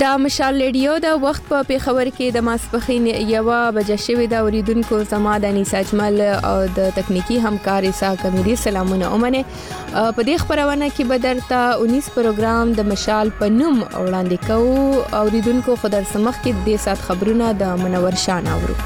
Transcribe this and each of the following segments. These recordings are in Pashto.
دا مشال رادیو د وخت په پیښور کې د ماسپخین 1 بجې شوې د اوریدونکو زما د انیسا اجمل او د تکنیکی همکار ایسا کمیری سلامونه اومنه په دې خبرونه کې بدرته 19 پروګرام د مشال په نوم وړاندې کوو اوریدونکو خدای سمخ کې د سات خبرونه د منور شان اورو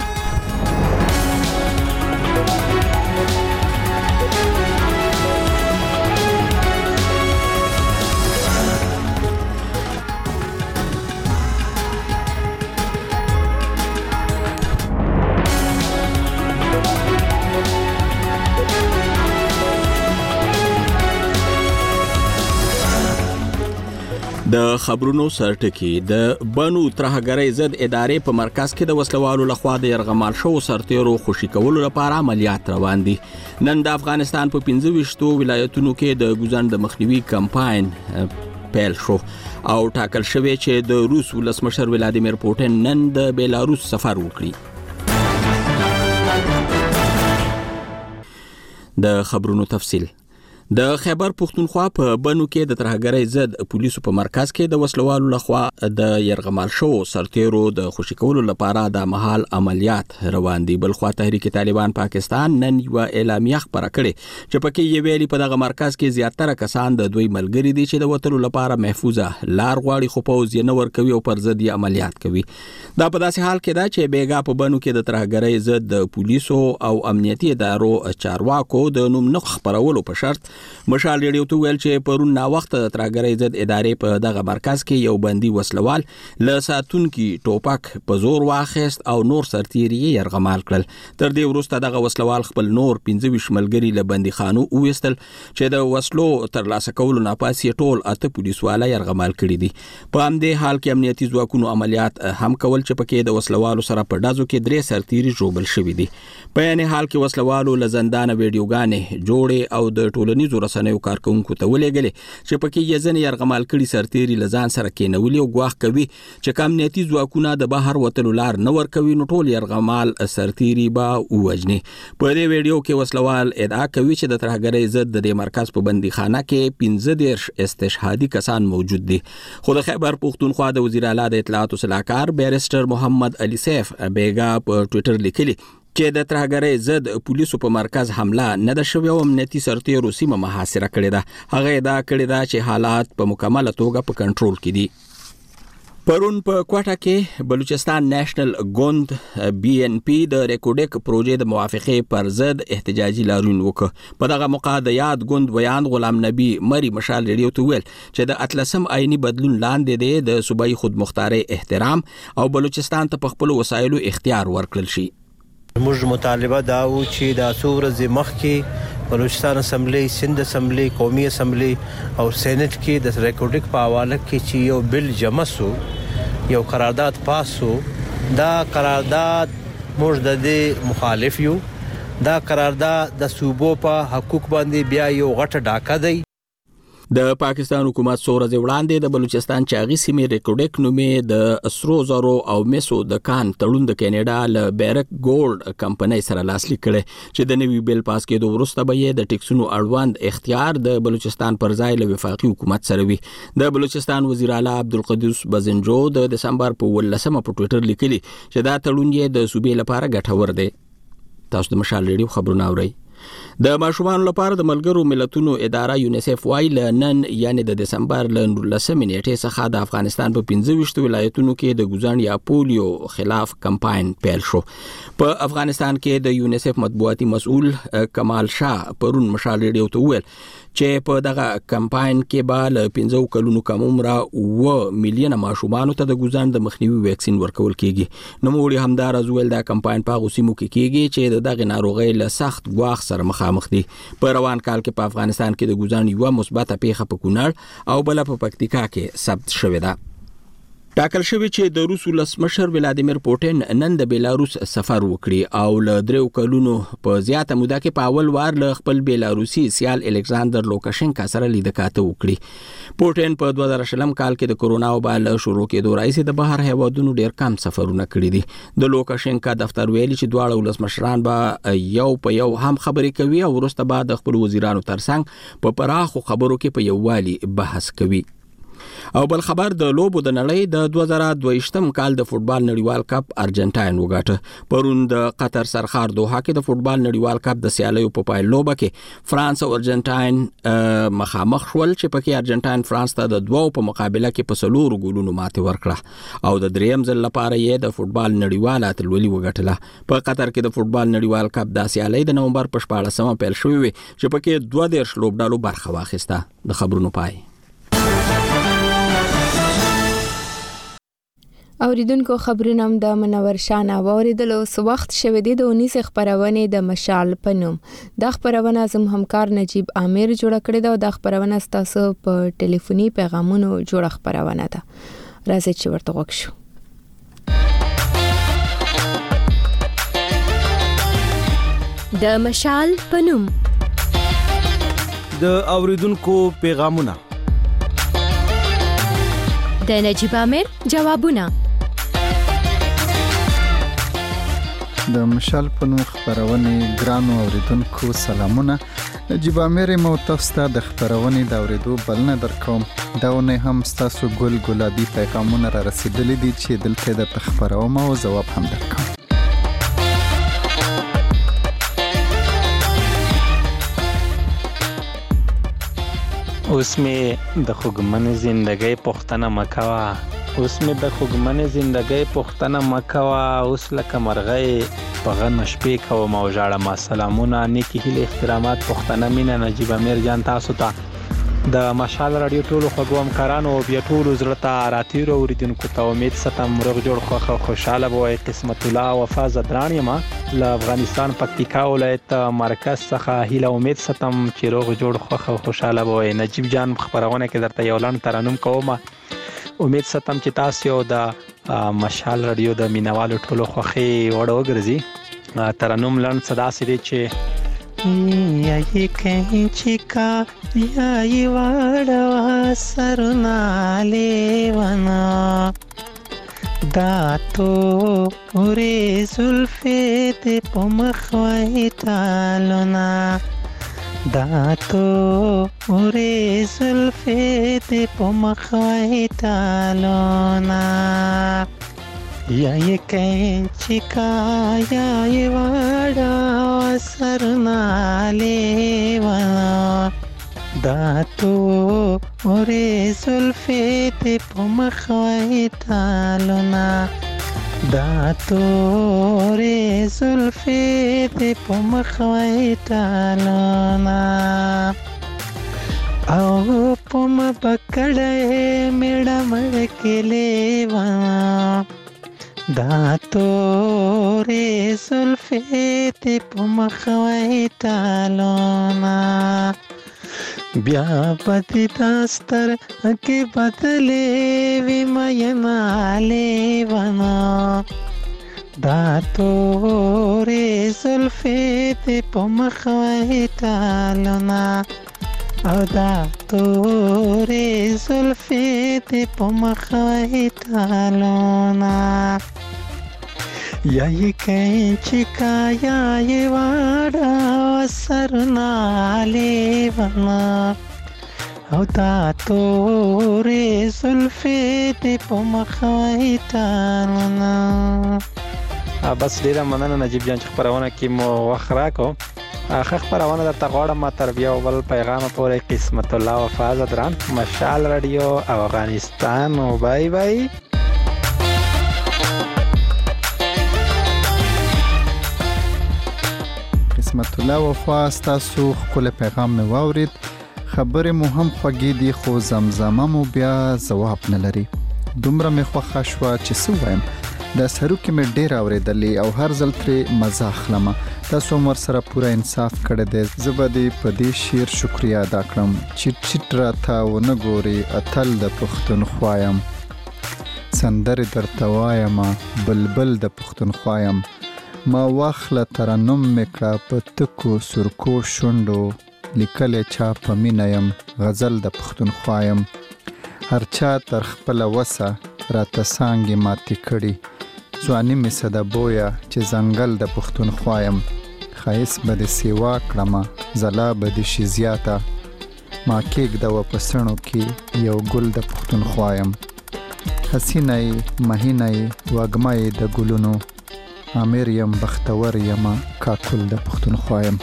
د خبرونو سرټکی د بنو ترهګرۍ ضد ادارې په مرکز کې د وسلوالو لخوا د يرغمال شو سرتیرو خوشي کولو لپاره عملیات روان دي. نن د افغانستان په 15 ولایتونو کې د ګوزن د مخنیوي کمپاین پیل شو او ټاکل شوی چې د روس ولسمشر ولادیمیر پوتین نن د بیلاروس سفر وکړي. د خبرونو تفصیل د خیبر پختونخوا په بنو کې د ترهګرۍ ضد پولیسو په مرکز کې د وسلوالو لخوا د يرغمال شو سرتیرو د خوشي کولو لپاره د محل عملیات روان دي. بلخوا تحریک طالبان پاکستان نن یو اعلامیه خبره کړې چې پکې یې ویلي په دغه مرکز کې زیاتره کسان د دوی ملګری دي چې د وټلو لپاره محفوظه لار غواړي خو پوز یې نه ور کوي او پر ضد یې عملیات کوي. دا په داسې حال کې ده چې بیګا په بنو کې د ترهګرۍ ضد د پولیسو او امنیتي ادارو چارواکو د نوم نه خبرولو په شرط مشال ریډیو ته ویل چې پرون نا وخت د ترهګرۍ ضد ادارې په دغه مرکز کې یو بندي وسلوال له ساتونکو ټوپک په زور واخیست او نور سرتیري يرغمال کړل. تر دې وروسته دغه وسلوال خپل نور 15 ملګري له بندي خانو وېستل چې د وسلو تر لاسه کولو نه پاسې ټول 8 پولیسواله يرغمال کړي دي. په همدې حال کې امنیتي ځواکونو عملیات هم کول چې پکې د وسلوالو سره په ډازو کې 3 سرتیري ژوبل شوي دي. په یعنی حال کې وسلوالو له زندان ویډیوګانې جوړې او د ټولنیزو رسنیو کارکونکو ته ولېږلې چې پکې یې ځنې يرغمال کړي سرتیري لزان سره کېنولي او ګواښ کوي چې امنیتي ځواکونه د بهر وتلو لار نه ورکوي نو ټول يرغمال سرتیري به ووجني. په دې ویډیو کې وسلوال ادعا کوي چې د ترهګرۍ ضد د مرکز په بندیخانه کې 15 استشهادي کسان موجود دي. خو د خیبر پختونخوا د وزیر اعلی د اطلاعات صلاحکار بیرسټر محمد علي سیف بیګا په ټوئیټر لیکلي چې د ترهګرۍ ضد پولیسو په مرکز حمله نه ده شوې او امنیتي سرتیرو سیمه محاصره کړې ده. هغه ادعا کړې ده چې حالات په مکمله توګه په کنټرول کې دي. پرون په کوټه کې بلوچستان نېشنل ګوند BNP د ریکوډک پروژې د موافقې پر ضد احتجاجي لاریون وکړ. په دغه موقع د یاد ګوند ویان غلام نبی مری مشال ریډیو ته ویل چې د اتلسم آئینی بدلون لاندې د صوبایي خودمختارۍ احترام او بلوچستان ته په خپل وسایلو اختیار ورکړل شي. موږ مطالبه دا و چې د څورز مخکې بلوچستان اسمبلی، سند اسمبلی، قومي اسمبلی او سېنات کې د ریکوډک په حواله کې چې یو بل جمع سو یو قرارداد پاسو. دا قرارداد موږ د دې مخالف یو. دا قرارداد د صوبو په حقوق باندې بیا یو غټه ډاکه دی. د پاکستان حکومت څو ورځې وړاندې د بلوچستان چاغي سیمې ریکوډک نومې د اسرو زرو او میسو د کان تړون د کینیډا له بیرک ګولډ کمپنۍ سره لاسلیک کړي چې د نوي بیل پاس کېدو وروسته به د ټیکسونو اړوند اختیار د بلوچستان پر ځای له وفاقي حکومت سره وي. د بلوچستان وزیر اعلی عبدالقدوس بزنجو د دسمبر په 18 په ټوئیټر لیکلي چې دا تړون یې د صوبې لپاره ګټور دی. تاسو د مشال ریډیو خبرونه اورئ. د ماشومان لپاره د ملګرو ملتونو اداره یونیسف وايي نن یعنی د دسمبر ل 19 نیټې څخه د افغانستان په 15 ولایتونو کې د ګوزن یا پولیو خلاف کمپاین پیل شو. په افغانستان کې د یونیسف مطبوعاتي مسؤل کمال شاه پرون مشال ریډیو ته ویل چې په دغه کمپاین کې به ل 15 کلونو کم عمره 1 میلیون ماشومان ته د ګوزن د مخنیوي ویکسین ورکول کیږي. نو موږ همدار ازول دا کمپاین په غوسیمو کې کیږي چې دغه ناروغي له سخت ګواښ سره مخامخ دي. په روان کال کې په افغانستان کې د ګوزن یو مثبته پیښه په کونړ او بل په پکتیکا کې ثبت شوې ده. ټاکل شوی چې د روس ولسمشر ولادیمیر پوتین نن د بیلاروس سفر وکړي او له 3 کلونو په زیاته موده کې په اول وار له خپل بیلاروسي سیال الکساندر لوکاشنکا سره لیدکاته وکړي. پوتین په 2020 کال کې د کورونا وبا له شروع کېدو راځي د بهر هیوادونو ډیر کم سفرونه کړي دي. د لوکاشنکا دفتر ویلي چې دواړه ولسمشران به یو په یو هم خبرې کوي او وروسته بعد خپل وزیرانو ترڅنګ په پراخو خبرو کې په یووالي بحث کوي. او بل خبر د لوبو د نړۍ د 2022م کال د فوتبال نړیوال کپ ارجنټاین وګاټه. پرون د قطر سرخار دوحه کې د فوتبال نړیوال کپ د سیالیو په پایلوبه کې فرانس او ارجنټاین مخامخ شول چې پکې ارجنټاین فرانس ته د 2 په مقابله کې په 4 ګولونو ماتې ورکړه او د دریم ځل لپاره یې د فوتبال نړیوال اتلولي وګټله. په قطر کې د فوتبال نړیوال کپ د سیالۍ د نومبر په 14مه پیل شوې وي چې پکې 12 لوبډالو برخه واخیسته. د خبرونو پای. اوریدونکو خبرونه هم د منور شان اوریدلو سو وخت شوه دی د 19 خبرونه د مشال پنوم. د خبرونه زم همکار نجیب عامر جوړ کړی دا. د خبرونه ستاسو په ټلیفوني پیغامونو جوړ خبرونه ده. راځي چې ورته وښو. د مشال پنوم د اوریدونکو پیغامونه د نجیب عامر جوابونه د مشال پنوم خبرونه ګرانو اوریدونکو سلامونه. نجیب عامر مو تاسو ته د خبرونه د اوریدو بلنه درکوم. دا ونه هم تاسو ګل ګلابي پیغامونه را رسیدلې دي چې دلته د خبرونه او جواب هم درکوم. اوس مې د خوږمن زندګۍ پوښتنه مکوا اوس لکه مرغۍ په غن شپې کوم او ژاړم. سلامونه نیکی هیله احترامات پوښتنه مینه نجیب عامر جان تاسو ته د مشال رادیو ټولو خوږو همکارانو او بیا ټولو زړه ته راتیرو اوریدونکو ته امید ستم روغ جوړ خوشاله وای. قسمت الله وفا زدران یم له افغانستان پکتیکا ولایت مرکز څخه هیله امید ستم چې روغ جوړ خوشاله وای. نجیب جان خبرونه کې درته یو لاند ترانم کوم. امید ستم چې تاسو د مشال رادیو د مینوالو ټولو خوخي وړو ګرځي. ترانم لاند صدا سره چې یا کہیں چکا یا واڑا سرنالے ونا داتو اورے زلفے تے پمخوائی تالونا داتو اورے زلفے تے پمخوائی تالونا یا یہ کینچی کا یا یہ واڑا سرنالے ونا داتو اورے زلفے تے پمخوائی تالونا داتو اورے زلفے تے پمخوائی تالونا او پم پکڑے میڑا مڑکلے ونا داتو رے زلفے تے پمخوائی تالونا بیا پتی داستر کے بدلے وی مینالے ونا داتو رے زلفے تے پمخوائی تالونا او داتو رے زلفے تے پمخوائی تالونا یا یہ کینچی کا یا یہ واڑا سرنالے ونا او داتو رے زلفے تے پمخوائی تالونا. بس ډیره مننه نجیب جان چې خبرونه کې مو وخت راکو. خبرونه درته غواړم تر بیا ول پیغام پورې قسمت الله وفا زدران مشال رادیو افغانستان او بای بای. قسمت الله وفا تاسو خپل پیغام مې واورید. خبره مو هم خوږې دي خو زمزمه مو بیا جواب نه لري. دومره مې خوښه شوه چې څه وایم. د سرو کې مې ډېر اورېدلې او هر ځل ترې مزه اخلم. تاسو هم ورسره پوره انصاف کړی دی. زه به دې په دې شعر شکریا ادا کړم چې ټیټ راته ونه ګوري اتل د پښتونخوا یم. سندرې درته وایم بلبل د پښتونخوا یم. ما واخله ترنم مې کړه په تکو سرکو شونډو لیکلی چا په مینه یم غزل د پښتونخوا یم. هر چا تر خپله وسه راته څانګې ماتې کړي. ځواني مې څه د بویه چې ځنګل د پښتونخوا یم. ښایست به دې سیوا کړمه ځلا به دې شي زیاته ما کېږده و په څڼو کې یو ګل د پښتونخوا یم. حسینه یې مهینه یې وږمه یې د ګلونو، امیر یم بختور یم کاکل د پښتونخوا یم.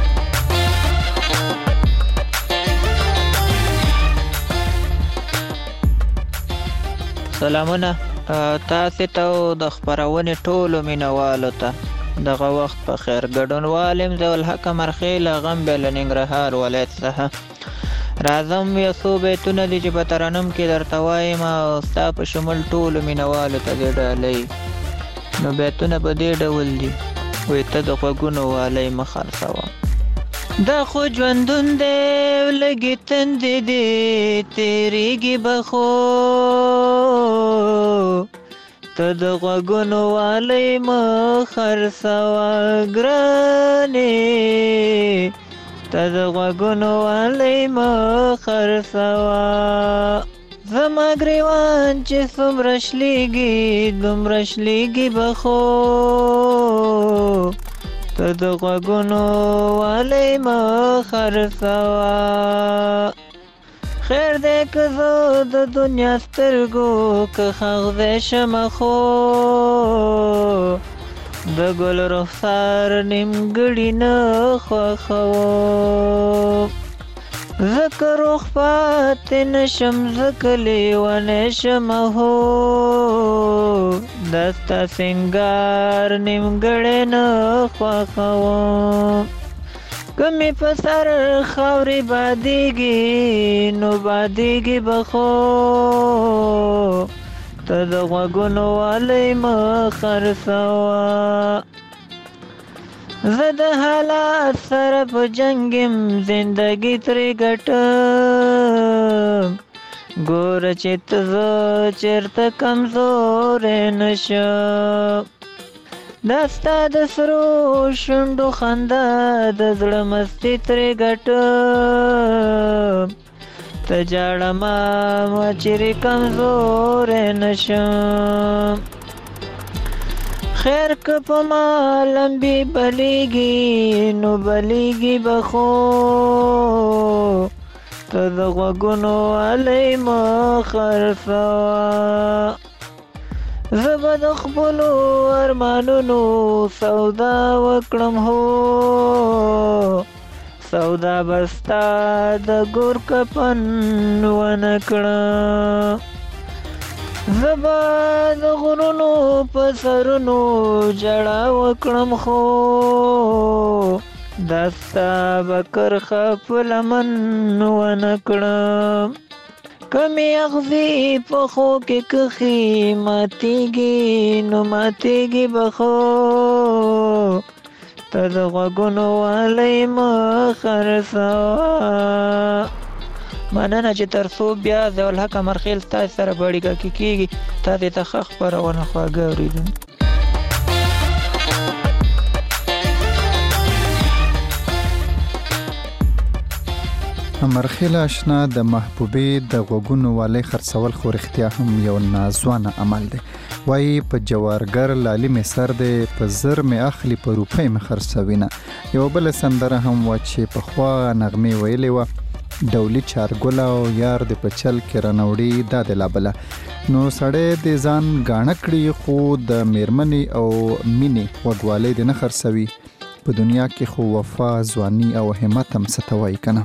سلامونه تاسو ته د خبرونې ټولو مینوالو ته دغه وخت په خیر. ګډونوال یم ضیاءالحق مرخیل غم بل ننګرهار ولایت څخه. راځم یو څو بیتونه دي چې په ترنم کې درته وایم او ستا په شمول ټولو مینوالو ته دې ډالۍ. نو بیتونه په دې ډول دي. وایي ته د غوږونو والی مه خرڅوه، دا خو ژوندون دی لږې تندې دي تېرېږي به خو، ته د غوږونو والی مه خرڅوه ګرانې، ته د غوږونو والی مه خرڅوه. زما ګریوان چې څومره شلېږي دومره شلېږي به خو، ته د غوږونو والی مه خرڅوه. خیر دی که زه د دنیا سترګو که ښاغلی شمه خو، د ګل رخسار نیمګړي نه خوښوم. ځکه روغ پاتې نشم ځکه لیونی شمه هو، دا ستا سینګار نیمګړی نه خوښوم. که مې په سر خاورې بادېږي نو بادېږي به خو، ته د غوږونو والی مه خرڅوه. زه د حالات سره په جنګ یم زندګي ترې ګټم، ګوره چې ته زه چېرته کمزوری نشم. دا ستا د سرو شونډو خندا د زړه مستي ترې ګټم، ته جاړه ما چیرې کمزوری نشم. خیر که په ما لمبې بلیږي نو بلیږي به خو، ته د غوږونو والی مه خرڅوه. زه به د خپلو ارمانونو سودا وکړم هو، سودا به ستا د ګور کفن ونه کړم. زه به د غرونو په سرونو جړا وکړم خو، دا ستا به کرښه په لمن ونه کړم. که مې اغزي په خو کې کښي ماتېږي نو ماتېږي به خو، ته د غوږونو والی مه خرڅوه. مننه چې تر څو بیا ضیاءالحق مرخیل ستاسې سره په اړیکه کې کېږي. تاسې ته ښه خپرونه خواږه اورېدونکي. مرخیل آشنا د محبوبې د غوږونو والی خرڅول خو رښتیا هم یو نازوانه عمل دی. وایي په جوارګر لالي مې سر دی په زر مې اخلي په روپۍ مې خرڅوینه. یو بله سندره هم وه چې پخوا نغمې ویلې وه، ډولي چارګله او یار د په چل کې رانوړي دا د لابله. نو سړی د ځان ګاڼه کړي خو د میرمنې او مینې غوږوالی د نه خرڅوي. په دنیا کې خو وفا ځواني او همت هم څه ته وایي که نه.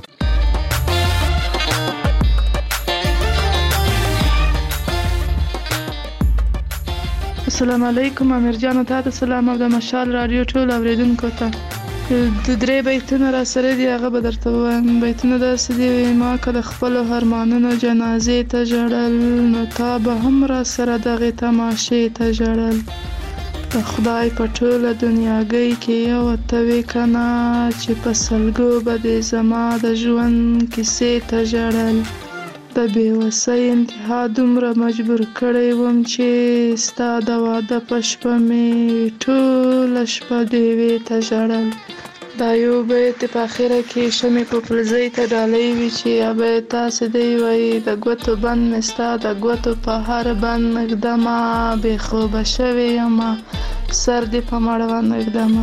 السلام علیکم امیر جان، ته سلام او د مشال رادیو ټول اوریدونکو ته. د درې بیتونه را سره دي، هغه به درته ووایم. بیتونه داسې دي: ما که د خپلو ارمانونو جنازې ته ژړل، نو تا به هم را سره دغې تماشې ته ژړل. د خدای په ټوله دنیاګۍ کې یو ته وې که نه، چې په سلګو به دې زما د ژوند کیسې ته ژړل. د بېوسۍ انتها دومره مجبور کړی وم چې ستا د واده په شپه مې ټوله شپه ډېوې ته ژړل. دا یو بیت په اخره کې شمې په پلزۍ ته ډالۍ وي چې یا بیت تاسې دی وایي: د ګوتو بند مې ستا د ګوتو په هر بند نږدمه، بې خوبه شوې یمه سر دې په مړوند نږدمه.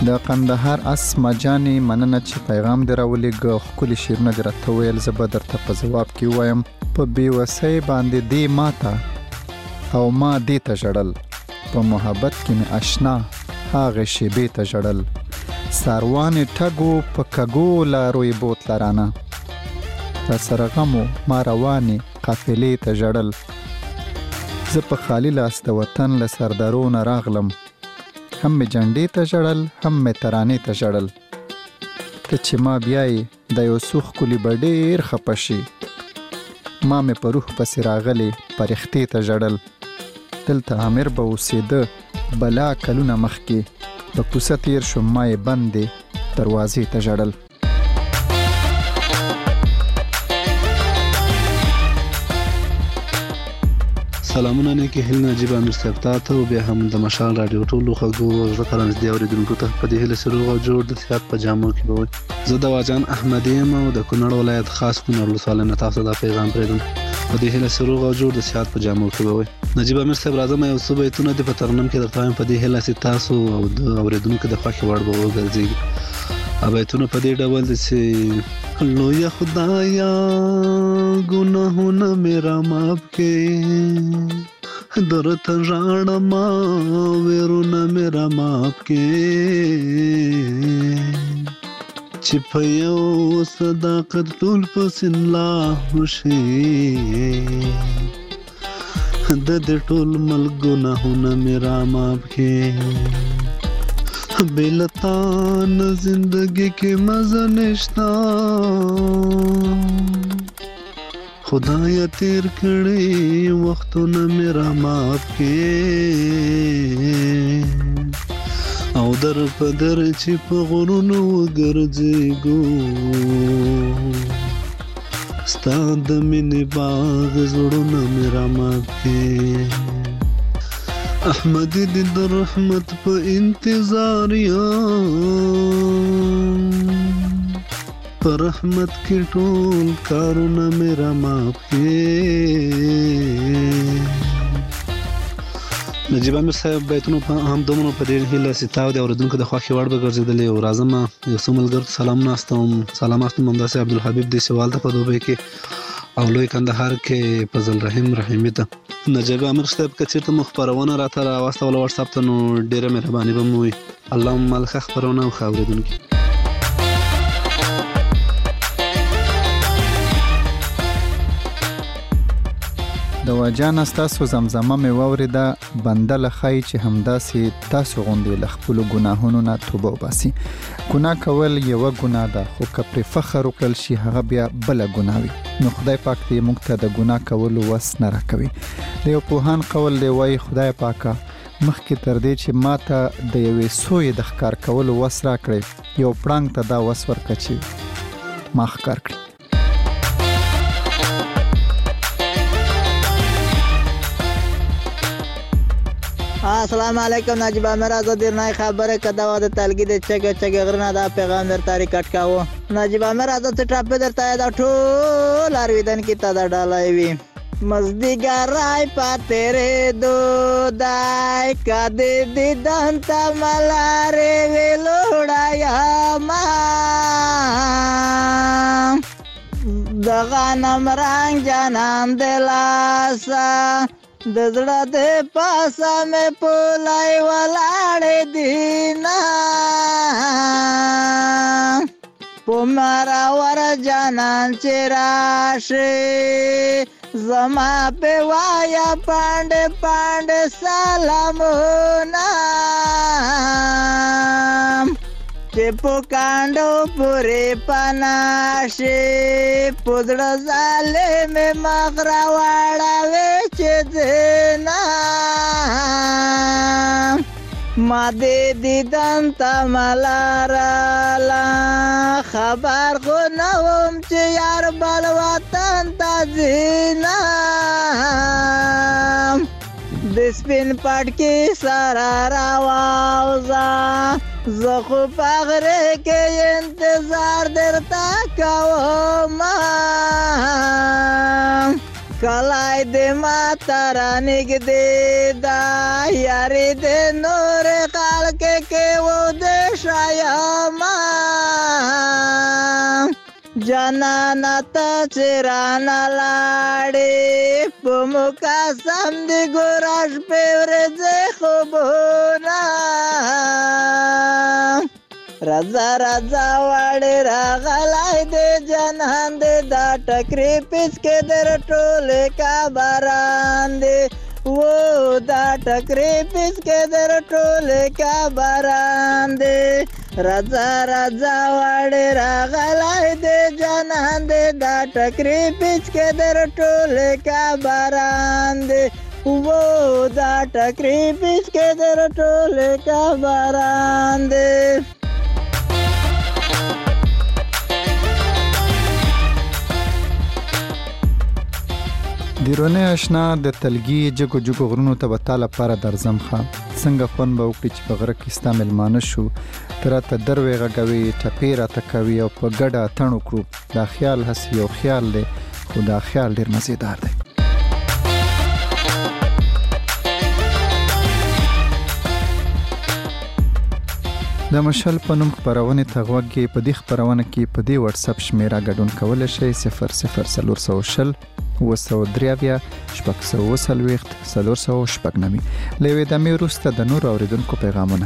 د قندهار اسما جانې مننه چې پیغام دی راولېږه ښکلي شعرونه دې راته وویل. زه به درته په ځواب کې ووایم په بېوسۍ باندې دې ماته او ما دې ته ژړل، په محبت کې مې اشنا هغې شیبې ته ژړل، ساروانې ټګو په کږو لارو یې بوتله رانه، تا سره غمو ما روانې قافلې ته ژړل، زه په خالي لاس د وطن له سردارو نه راغلم، هم مې جنډې ته ژړل هم مې ترانې ته ژړل، ته چې ما بیایې د یو څو ښکلي به ډېر خفه شي، ما مې په روح پسې راغلې پرښتې ته ژړل، دلته امیر به اوسېده بلا کلونه مخکې، په کوڅه تیر شوم ما یې بندې دروازې ته ژړل. سلامونه نیکی هیل نجیب امیر صاحب ته او بیا هم د مشال رادیو ټولو خوږو زړه ترنځ دی اوریدونکو ته په دې هیله سره روغ او جوړ د صحت په جامو کې به زه د واجان احمدی یم او د کونړ ولایت خاص کونړ ولسوالۍ نه تاسو دا پیغام پرېږدم په دې هیله سره روغ او جوړ د صحت په جامو کې به نجیب امیر صاحب راځم یو څه بیتونه د په ترنم کې درته وایم په دې هیله چې تاسو او د اوریدونکو د خوښې وړ به وګرځي. بیتونه په دې ډول دي چې لویا خدایا ګناهونه میرا معاف کې درته ژاړم ویرونه میرا معاف کې چې په یو صداقت ټول پسې الله شي د دې ټول مل ګناهونه میرا معاف کې بلتان زندگی کې مزه نشتا خدایا تیر کړي وختونه میرا معاف کې او در په در چې په غرونو وګرځېږو ستا د مینې باغ زړونه میرا معاف کې احمد دې د رحمت په انتظار یم پر رحمت کې ټول کارونه میرا معاف کې. نجیب امیر صاحب بیتونو په هم دومره په ډېر هیله چې تا د اوریدونکو د خوښې وړ به ګرځېدلې او راځم یو څو ملګرو سلامونه استوم همداسې عبدالحبیب دې سوال ته په دوبۍ کې او لوی کندهار کې فضل رحیم رحیمي ته. نجیب امیر صاحب که چېرته مو خپرونه راته راواستوله وټساپ ته نو ډېره مهرباني به مو وي. اللهم ملخه خپرونه او ښه اورېدونکي. د واجان ستاسو زمزمه مې واورېده بنده له ښایي چې همداسې تاسو غوندې له خپلو ګناهونو نه توبه وباسي. ګناه کول یوه ګناه ده خو که پرې فخر وکړل شي هغه بیا بله ګناه وي نو خدای پاک دې موږ ته د ګناه کولو وس نه راکوي. د یو پوهان قول دی وایي خدای پاکه مخکې تر دې چې ما ته د یوې سویې د ښکار کولو وس راکړې یو پړانګ ته دا وس ورکړه چې ما ښکار کړي. السلام علیکم نجیب امیر آزاد درنای خبره کدا و د تلګي د چګ غرنه دا پیغام در تاریخ کټ کاوه نجیب امیر آزاد ټاپ در تا دا ټول ارویدن کی تا دا ډالای وی مزدګرای پاتره دو دای کده دیدن تا ملاره ویلوړایا ما دغه نم رنگ جانان دلاسا د زړه د پاسه مې پولای ولاړې دینا په مارا ور جانان چې راشي زما په وایا پاند سلامونه چې په کاندو پورې پناشي پودړه ظالم مغرا واړه چې دینا ما دې دیدن تا ملارالا خبر خو نوم چې یار بل وطن تا دینا د سپین پټ کې سارا راوازا زخو پغره کې انتظار درتا کوم کلای دې ما تر نګدې دا یاري دې نور خلق کې و دې شایما جانانا ته چرانه لاړې په موکا سم دې ګوراش په ورځې خوبونه رضا رضا وړې راغلی دې جانان دې دا ټکرې پیس کې در ټولې کا باران دې वो दा टकरे पिस के दर टोले का बारान दे रजा रजा वाड़े रागलाई दे जानान दे दा टकरे पिस के दर टोले का बारान दे वो दा टकरे पिस के दर टोले का बारान दे دیرونه آشنا د تلګي جګو جګو غرونو ته وتاله لپاره درځم خان څنګه خون به وکړي چې په غره کې استعمال مانه شو تراته دروي غږوي ټپیرا تکوي او په ګډه تڼو کړو دا خیال هسي او خیال دی خو دا خیال ډیر مزیدار دی د مشال په نوم خبرونه تغوږی په دې خبرونه کې په دې واتس اپ شمیره ګډون کول شي 00 وسودریاویا شپږ وسلويخت 300 شپږنمي لوي د مې روسته د نور اوریدونکو پیغامونه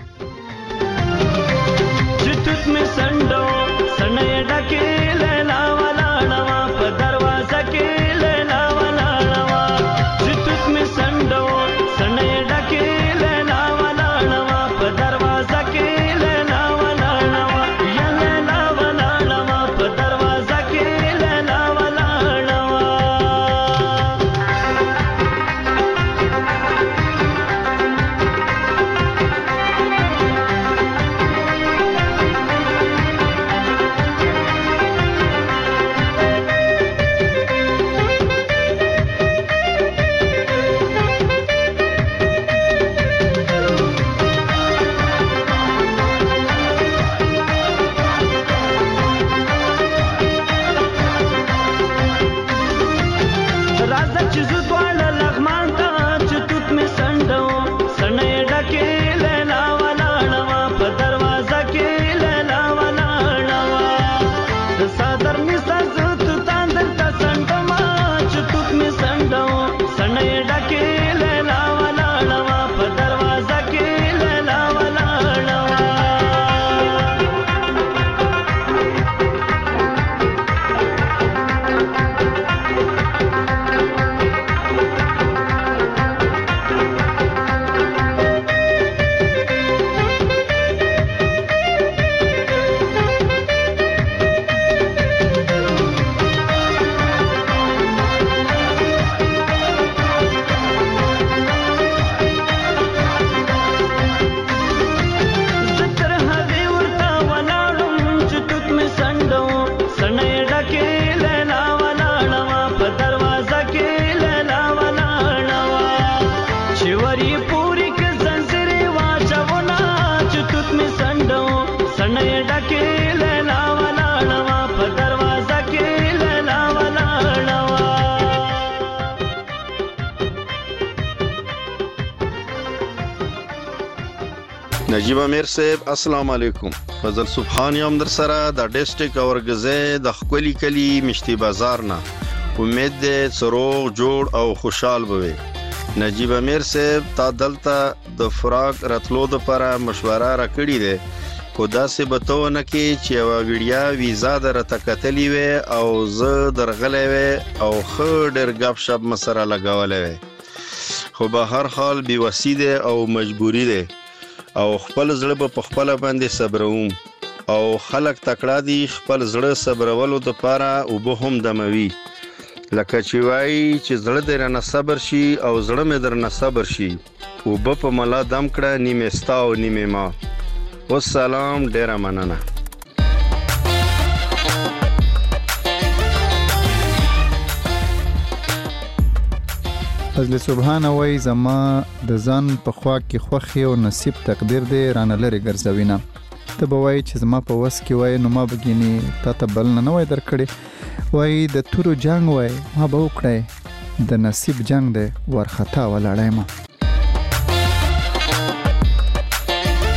جتت می سندو سنې ډکه لیلا والا نوا په دروازه کې لیلا والا نوا جتت می سندو سنې ډکه لیلا والا نوا په دروازه کې لیلا والا نوا یا لیلا والا نوا په دروازه کې لیلا والا نوا نجیب امیر صاحب السلام علیکم فضل سبحان یم در سره د ډیسټریکټ اورګزې د خپلی کلی مشتي بازار نه امید دې سروغ جوړ او خوشحال بوي نجیب امیر صاحب تا دلته د فراق راتلو د لپاره مشوره راکړی دی خو داسې به تو نه کې چې یو ویډیا ویزا درته کتلی وي او زه درغلی وي او خو ډېر غب شپ مسره لګولې وي خو به هر حال بي وسیده او مجبوری ده او خپل زړه په خپل باندې صبروم او خلک تکړه دي خپل زړه صبرولو د پاره او به هم دموي لکه چې وای چې زړه در نه صبر شي او زړه مې در نه صبر شي او به په ملا دم کړه نیمه ستا او نیمه ما والسلام ډیر مننه فضل سبحان وای زما د ځان په خوا کې خوخي او نصیب تقدیر دی رانه لري ګرځوینا ته به وای چې زما په وس کې وای نو ما بګینی ته بل نه وای درکړي وای د تورو جنگ وای ما به وکړای د نصیب جنگ دی ورختا ولاړای ما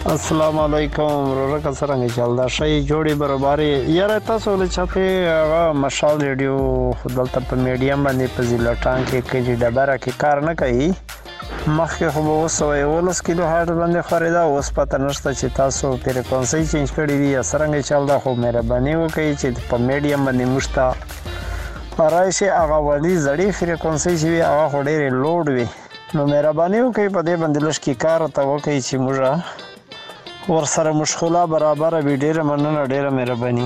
السلام علیکم ورکه څنګه چل دا شی جوړي برابرې یاره تاسو له چاپه هغه مشال ریډیو خپلته په میډیم باندې په ضلع ټانګ کې چې ډبره کې کار نه کوي مخکې خو به وسوي 19 کیلو هارت باندې خریدا اوس پته نشته چې تاسو فریکوئنسي چینج کړی دی څنګه چل دا خو مهرباني وکړئ چې په میډیم باندې مشتا راځي هغه ولې زړی فریکوئنسي چې هغه ډېر لوډ وي نو مهرباني وکړئ په دې باندې لږ کار ته وکړئ چې موږ ورسره مشغوله برابر به ډیره مننه ډیره مهرباني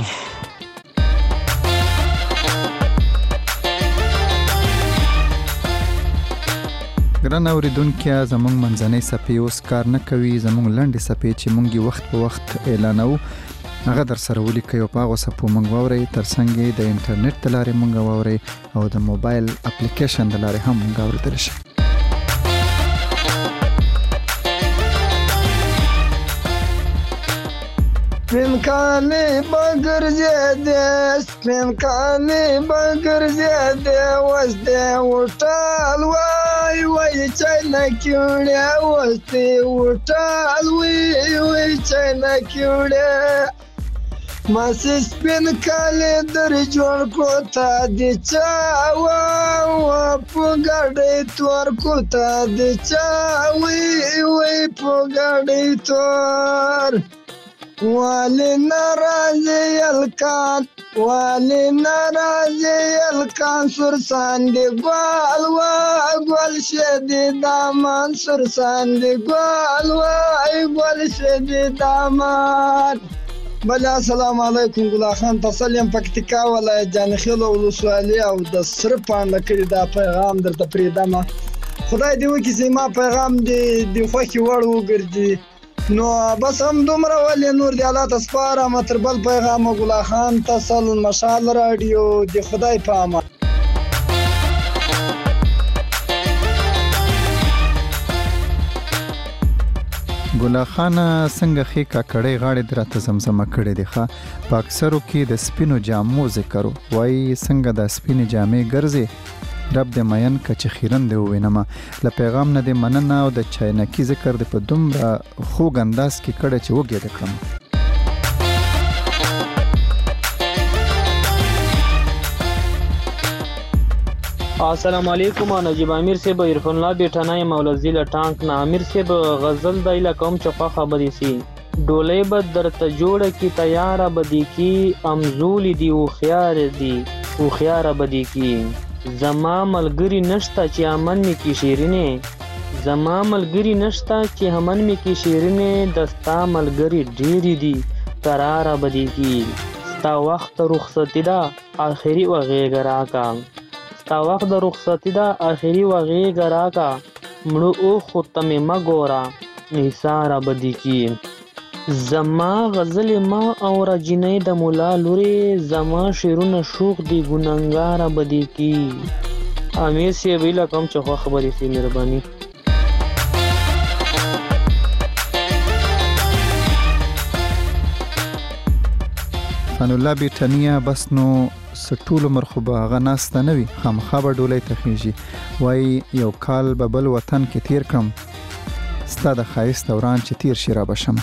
ګران اوریدونکو زموږ منځنۍ صفحې اوس کار نه کوي زموږ لنډې صفحې چې موږ وخت په وخت اعلانو هغه در سره ولیکئ او په هغه صفحو موږ واورئ ترڅنګ د انټرنیټ د لارې موږ واورئ او د موبایل اپلیکیشن د لارې هم موږ اورېدلی شئ سپین کالی بگر زیده سپین کالی بگر زیده وز ده وطال وای وای چای نکیوڑه وز ده وطال وای چای نکیوڑه ماسی سپین کالی در جوړ کو تا دی چا وا په ګړې تور کو تا دی چا وای په ګړې تور والی نرازی الکان سرسان دی گوال و گوال شدی دامان سرسان دی گوال و گوال شدی دامان بله السلام علیکم ګلا خان تسلیم پکتیکا ولایت جانخیل ولسوالي او د سر پاند کړي دا پیغام درته پریدمه خدای دې وکړي چې ما پیغام دې خوښي وړ وګرځي نو بس هم دومره ولې نور دی الله تسپاره متر بل پیغام ګلا خان تسل مشال رادیو دی خدای په امان ګلا خان څنګه خې کاکړې غاړې درته زمزمه کړې دي ښا په اکثرو کې د سپینو جامو ذکر وای څنګه د سپینې جامې ګرځي رب دې مین کچ خیرن دی وینم ل پیغام نه دې مننه او د چاینکی ذکر دې په دومره خوږ انداز کې کړه چې وګې دکړم السلام علیکم نجیب امیر سے عرفان الله بیٹھانای مولا ضلع ټانک نه امیر سے غزل دایله کوم چفا خبرې سي ډولې بد درته جوړه کی تیار بدی کی امزول دی او خيار بدی کی زما ملګری نشتا چې امن می کی شیرینه زما ملګری نشتا چې همن می کی شیرینه دستا ملګری ډېری دی قرار بدی کی ستا وخت رخصتی دا اخری وغه راکا ستا وخت رخصتی دا اخری وغه راکا مړو او ختمه مګورا نثار بدی کی زما غزل ما او رجنې د مولا لوري زما شیرونه شوق دی ګننګار بدی کی امیر سی ویلا کوم چخوا خبرې سي مهرباني فن الله بیٹنیا بس نو سټول مرخوبه غناسته نوي خامخابه ډولې تخیږي وای یو کال ببل وطن کې تیر کړم ستاد خایس دوران چې تیر شي را بشم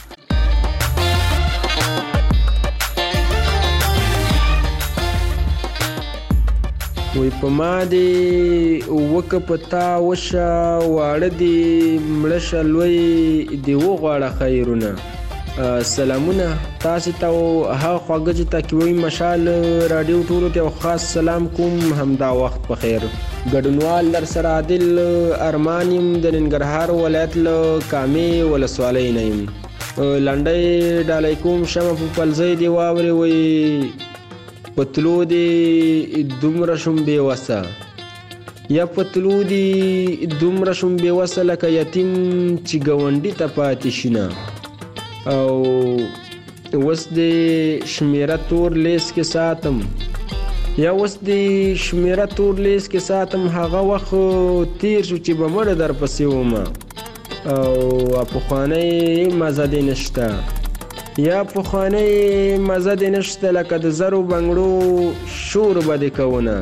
وی په ما دی وک پتا وشا واړه دی مړشه لوی دی و غواړه خیرونه سلامونه تاسو ته ها خواږه چې تکوي مشال رادیو ټولو ته خاص سلام کوم همدا وخت په خیر ګډونوال در سره عادل ارمانیم د ننګرهار ولایت له کامې ولسوالۍ نه یم لنډۍ ډالۍ کوم شمه په پلځۍ دی واوري وي پتلو دی دومره شم بې وسه یا پتلو دی دومره شم بې وسه لکه یتیم چې ګاونډي ته پاتې شي نه او وس دی شمیره تور لیس کې ساتم یا وس دی شمیره تور لیس کې ساتم هغه وخت تیر شو چې به مړه در پسې ومه او پخوانی مزه دی نشته یا پخوانی مزه دی نشته لکه د زرو بنګړو شور به دی کونه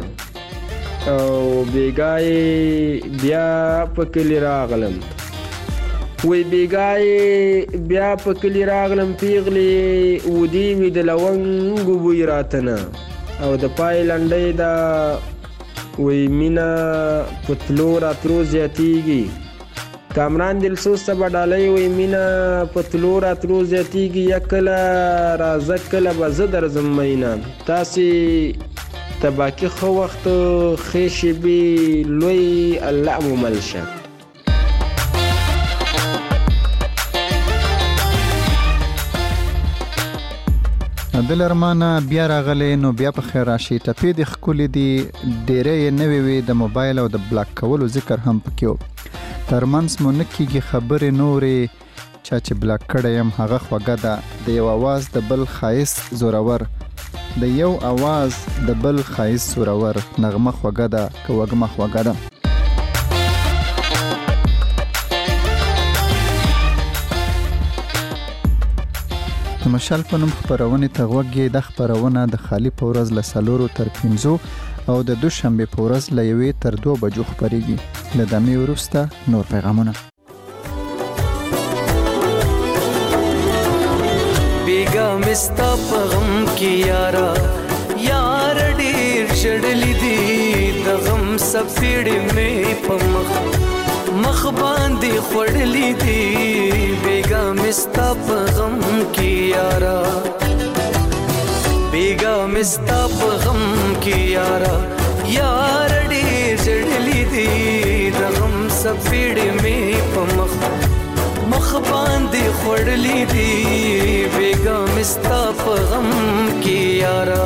او بیګای بیا په کلی راغلم وی بیګای بیا په کلی راغلم پیغلی ودی می د لونګ بوی راتنه او د پای لنډۍ دا وی مینا پتلو راترو زیاتیږي کامران دلسوز ته بډالۍ وی مینا پتلو راترو زیاتیږي یا کله رازه کله به زه درځم مینا تاسې ته باقي ښه وخت ښې شېبې لوی الله مو مل شه. عادل ارمانه بیا راغلی نو بیا په خیر راشي. ټپې د ښکلې دي ډېرې یې نوې وې د موبایل او د بلاک کولو ذکر هم پکې و. ترمنځ مو نه کېږي خبرې نورې چا چې بلاک کړی یم هغه خوږه ده د یو اواز د بل ښایست زورور د یو اواز د بل ښایست زورور نغمه خوږه ده که وږمه خوږه ده. د مشال په نوم خپرونې ته غوږ یې. د خپرونه د خالي په ورځ له 4 تر 5 او د دوشنبې په ورځ له 1 تر 2 بجو خپرېږي. له دمې وروسته نور پیغامونه. بیګا مستا په غم کې یارا یار ډېر شړلې دي د غم سپېړې مې په مخ باندې خړلې دي. بیګا مستا په غم کې یارا بیګا مستا په غم کې یارا یار ډېر شړلې دي د غم سپېړې مې په مخ باندې خړلې دي. بیګا مستا په غم کې یارا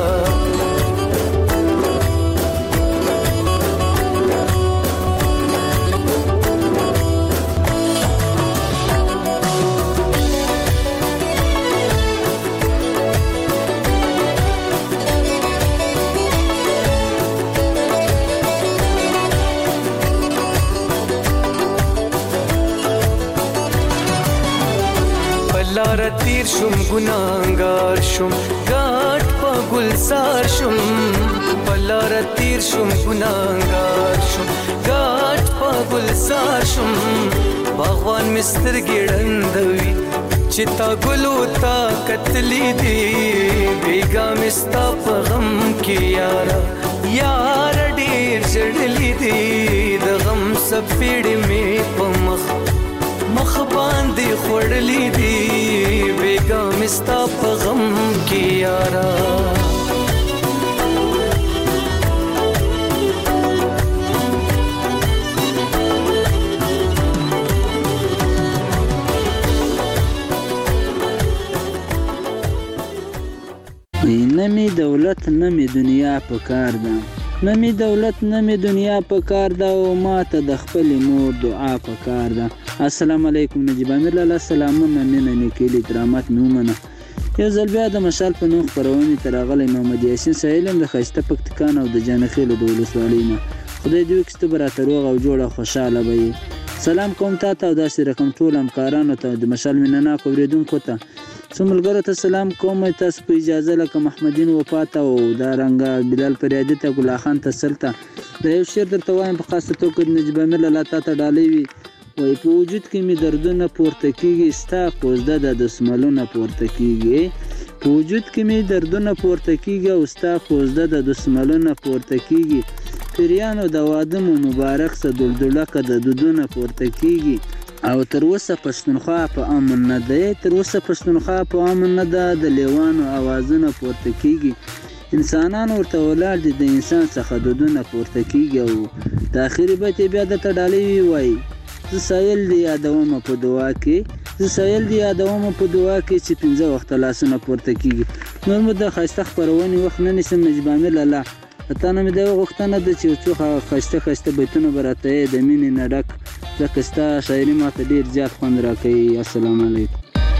لار تیر شم ګناهګار شم ګاټ په ګلزار شم بلار تیر شم ګناهګار شم ګاټ په ګلزار شم باغوان مستر ګړندوي چې تا ګلو تا کتلې دي. بیګا مستا په غم کې یارا یار ډېر جړلې دي د غم سپېړې مې په مخ باندې خړلې دي. بیګا مستا په غم کې یارا نمی دولت نمی دنیا په کار ده نمی دولت نمی دنیا په کار ده او ما ته د خپل مور دعا په کار ده. السلام علیکم نجیب امیر لاله سلامونه مینه نیکیلی درامات میومنه. یو ځل بیا د مشال په نوم خپرونې ته راغلی محمد یاسین سهیل یم د ښایسته پکتیکان او د جانخیلو د ولسوالۍ نه. خدای دې وکړي چې ته به راته روغ او جوړ او خوشحاله به یې. سلام کوم تا ته او داسې رقم ټول همکارانو ته د مشال مینهناکو اورېدونکو ته څو ملګرو ته سلام کوم. تاسو په اجازه لکه محمدین وفات او دا رنګه بلال فریادي ته ګلا خان ته سلطه د یو شعر درته وایم په خاصه توګه د نجیب امیر لاله تا ته ډالۍ وي. وای په وجود کې مې دردونه پورته کېږي ستا کوزده د دسملونه پورته کېږي. په وجود کې مې دردونه پورته کېږي او ستا کوزده د دسملونه پورته کېږي. پیریانو د واده مو مبارک سه دلدلکه د دودونه پورته کېږي. او تر اوسه پښتونخوا په امن نه دی. تر اوسه پښتونخوا په امن نه ده. د لیوانو اوازونه پورته کېږي. انسانان ورته ولاړ دي د انسان څخه دودونه پورته کېږي. او د اخري بیت یې بیا درته ډالۍ وایي زه سایل دی یادوم په دعا کې زه سایل دی یادوم په دعا کې چې 15 وخت لاسونه پورته کېږي. نور مو د ښایسته خپرونې وخت نه نیسم. نجیب امیر لاله تا نه مې دا غوښتنه ده چې یو څو ښایسته بیتونه به راته یې د مینې نه ډک ځکه ستا شاعري ماته ډېر زیات خوند راکوي. السلام علیکم.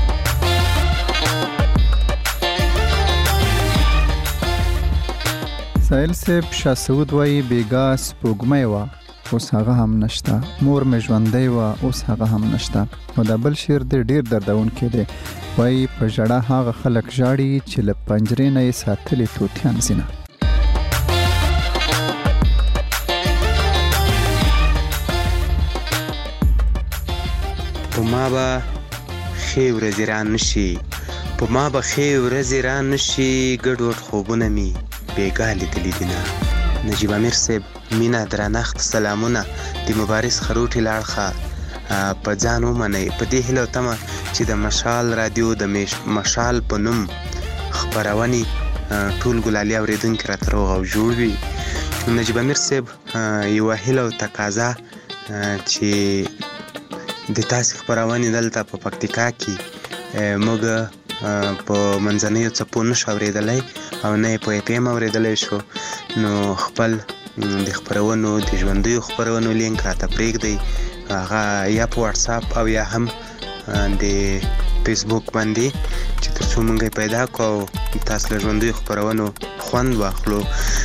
سایل صاحب شاه سعود وایي بیګا سپوږمۍ وه اوس هغه هم نشته. مور مې ژوندۍ وه اوس هغه هم نشته. او دا بل شعر دی ډېر دردونکی دی. وایي په ژړا هغه خلک ژاړي چې له پنجرې نه یې ساتلي طوطیان ځینه. په ما به ښې ورځې را نشي په ما به ښې ورځې را نشي ګډوډ خوبونه مې بېګا لیدلي دي نه. نجیب امیر صاحب مینه درنښت سلامونه د مبارز خروټي لاړخه په ځان ومنئ په دې هیله او تمه چې د مشال رادیو د مشال په نوم خپرونې ټول ګلالي اورېدونکي راته روغ او جوړ وي. نجیب امیر صاحب یوه هیله او تقاضا چې د تاسې خپرونې دلته په پکتیکا کې موږ په منځنیو څپو نشو اورېدلی او نه یې په اف ام اورېدلی شو، نو خپل د خپرونو د ژوندیو خپرونو لینک راته پرېږدئ، هغه یا په واتساپ او یا هم د فیسبوک باندې چې تر څو موږ یې پیدا کړو او تاسو له ژوندیو خپرونو خوند واخلو.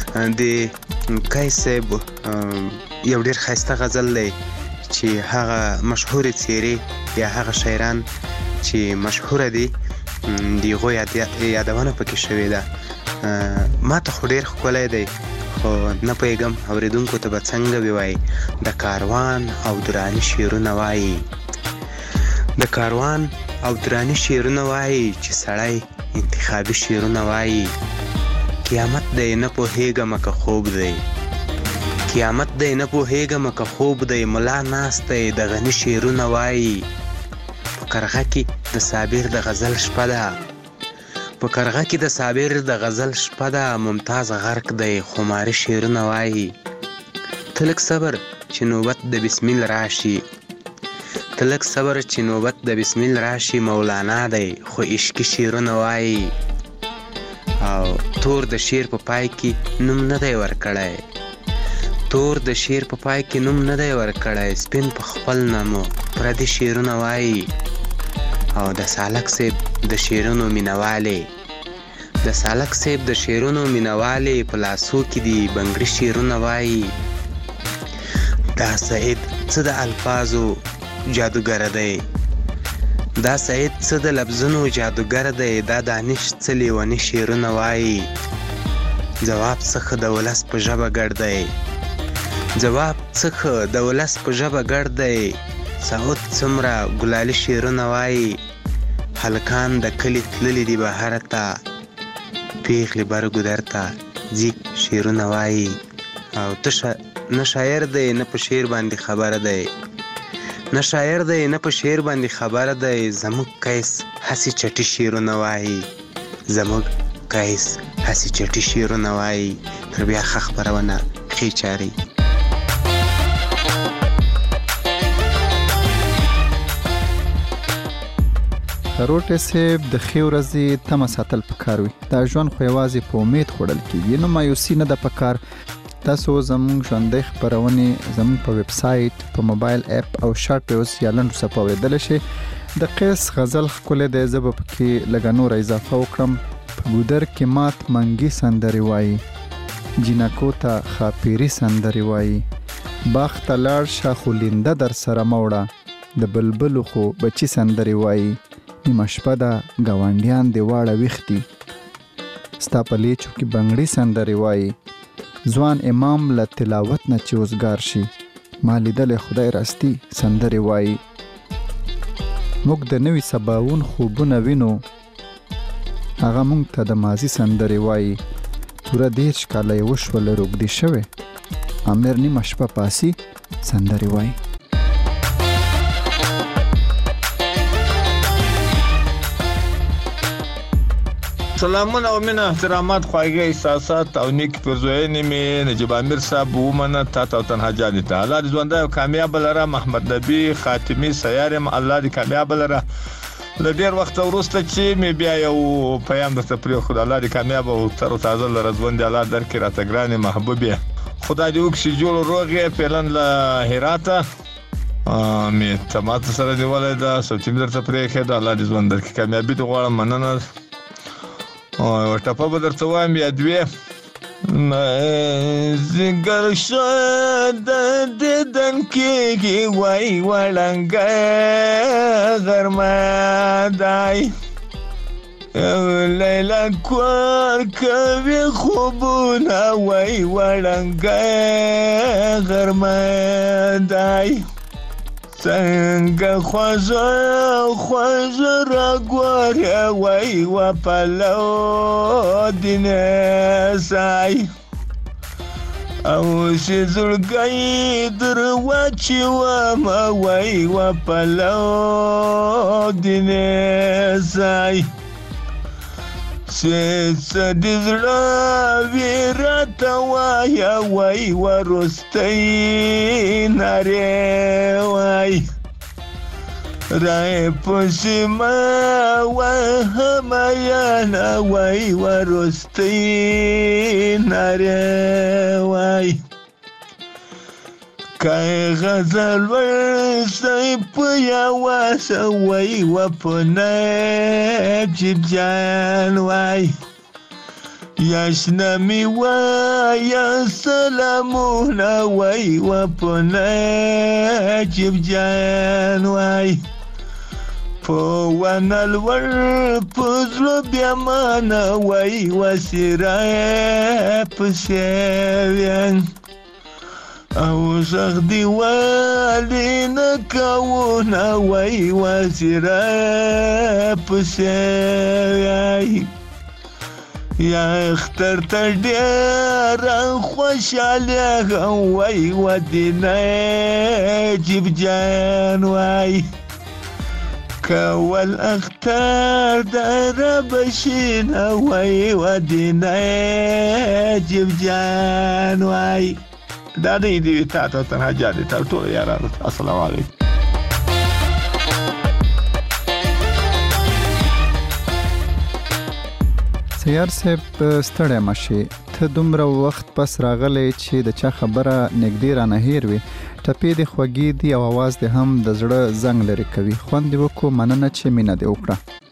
د قیس صاحب یو ډېر ښایسته غزل دی چې هغه مشهورې څېرې یا هغه شاعران چې مشهوره دي د هغو یادونه پکې شوې ده. ما ته خو ډېر ښکلی دی خو نه پوهېږم اورېدونکو ته به څنګه ووایي. د کاروان او دراني شعرونه وایي، د کاروان او دراني شعرونه وایي چې سړی انتخابي شعرونه وایي. قیامت دی نه پوهېږم که خوب دی، قیامت دی نه پوهېږم که خوب دی، ملا ناست دی د غني شعرونه وایي. په کرغه کې د صابر د غزل شپه ده، په کرغه کې د صابر د غزل شپه ده، ممتاز غرق دی خماري شعرونه وایي. ته لږ صبر چې نوبت د بسمیل راشي، ته لږ صبر چې نوبت د بسمیل راشي، مولانا دی خو عشقي شعرونه وایي. او تور د شعر په پای کې نوم نه دی ورکړی، تور د شعر په پای کې نوم نه دی ورکړی، سپین په خپل نامو پردي شعرونه وایي. او د سالک صاحب د شعرونو مینهوالې، د سالک صاحب د شعرونو مینهوالې په لاسو کې دي بنګړي شعرونه وایي. دا سعید څه د الفاظو جادوګر دی، دا سعید څه د لفظونو جادوګر دی، دا دانش څه لیوني شعرونه وایي. ځواب څخه د ولس په ژبه ګډ دی، ځواب څخه د ولس په ژبه ګډ دی. سعود څومره ګلالي شعرونه وایي، هلکان د کلي تللي دي بهر ته، پیغلې برګودر ته ځي شعرونه وایي. او ته نه شاعر دی نه په شعر باندې خبره دی، نه شاعر دی نه په شعر باندې خبره دی. زموږ قیس هسې چټي شعرونه وایي، زموږ قیس هسې چټي شعرونه وایي. تر بیا ښه خپرونه ښې چارې. خروټي صاحب د ښې ورځې تمه ساتل پکار وي، دا ژوند خو یوازې په امید خوړل کېږي، نو مایوسي نه ده پکار. تاسو زموږ ژوندۍ خپرونې زموږ په ویب سایټ، په موبایل اپ او شارټ ویوز یا لنډو څپو اورېدلی شئ. د قیس غزل ښکلی دی، زه به پکې لږه نوره اضافه وکړم. په ګودر کې مات منګي سندرې وایي، جینکو ته خاپیري سندرې وایي. باغ ته لاړ شه خو لینده در سره مه وړه، د بلبلو خو بچي سندرې وایي. نیمه شپه ده ګاونډیان دې واړه ویښ دي، ستا په لیچو کې بنګړي سندرې وایي. ځوان امام له تلاوت نه چې اوزګار شي، ما لیدلی خدای راستي سندرې وایي. موږ د نوي سباوون خوبونه وینو، هغه موږ ته د ماضي سندرې وایي. پوره 13 کاله یې وشوله روږدي شوې، امیر نیمه شپه پاسي سندرې وایي. سلامونه او مینه احترامات خواږه احساسات او نیک پرزوینې می نجیب امیر صاحب ومنه تا ته تنها جانې ته الله دې ژوندی او کامیاب لره. محمد نبی خاتمی سیارم الله دې کامیاب لره. له ډیر وخت وروسته چې می بیا یو پیام درته پرېښود، الله دې کامیاب او تر تازه لره ژوند الله درکړي راته ګرانې محبوبې. خدای دې وکړي جوړ روغ یې فعلا له هراته می تمات سره نیولې ده، سوچیم درته پرېښې ده. الله دې ژوند درکړي، کامیابي دې غواړم. مننه. او ټپه به درته وایم یا دوې. زنګر شه د دیدن کېږي وای وړنګه غرمه دی، لیلا کور کوي خوبونه وای وړنګه غرمه دی. څنګه خوځ را ګورې وای و پلو دینه سای او چې زړګی در واچي و ما وای و پلو دینه سای چې د زړه ویرته وایه وای وروستی نارې وای رای پسې ما وهم یانه وای وروستی نارې وای کای غزل ورسای په یواسه وای و په نجیب جان وای یاشنا می وای سلامونه وای و په نجیب جان وای په ونل ور پزلو بیا مانا وای و سیرای پسیوین او زغ دیوالی نکاونا وای وزیره پسیوی یا اختر تا دیر خوشحالی وای و دینه جیب جان وای کول اختر در بشین وای و دینه جیب جان وای دا دی تاسو ته جادي تر ټول یارانو السلام علیکم سیار صاحب ستړی مشي ته دومره وخت پس راغلی چې د چا خبره نږدې رانه هیر وي ټپې د خوږې دی او आवाज د هم د زړه زنګ لري کوي خوند وکړو مننه چې مینه دې وکړه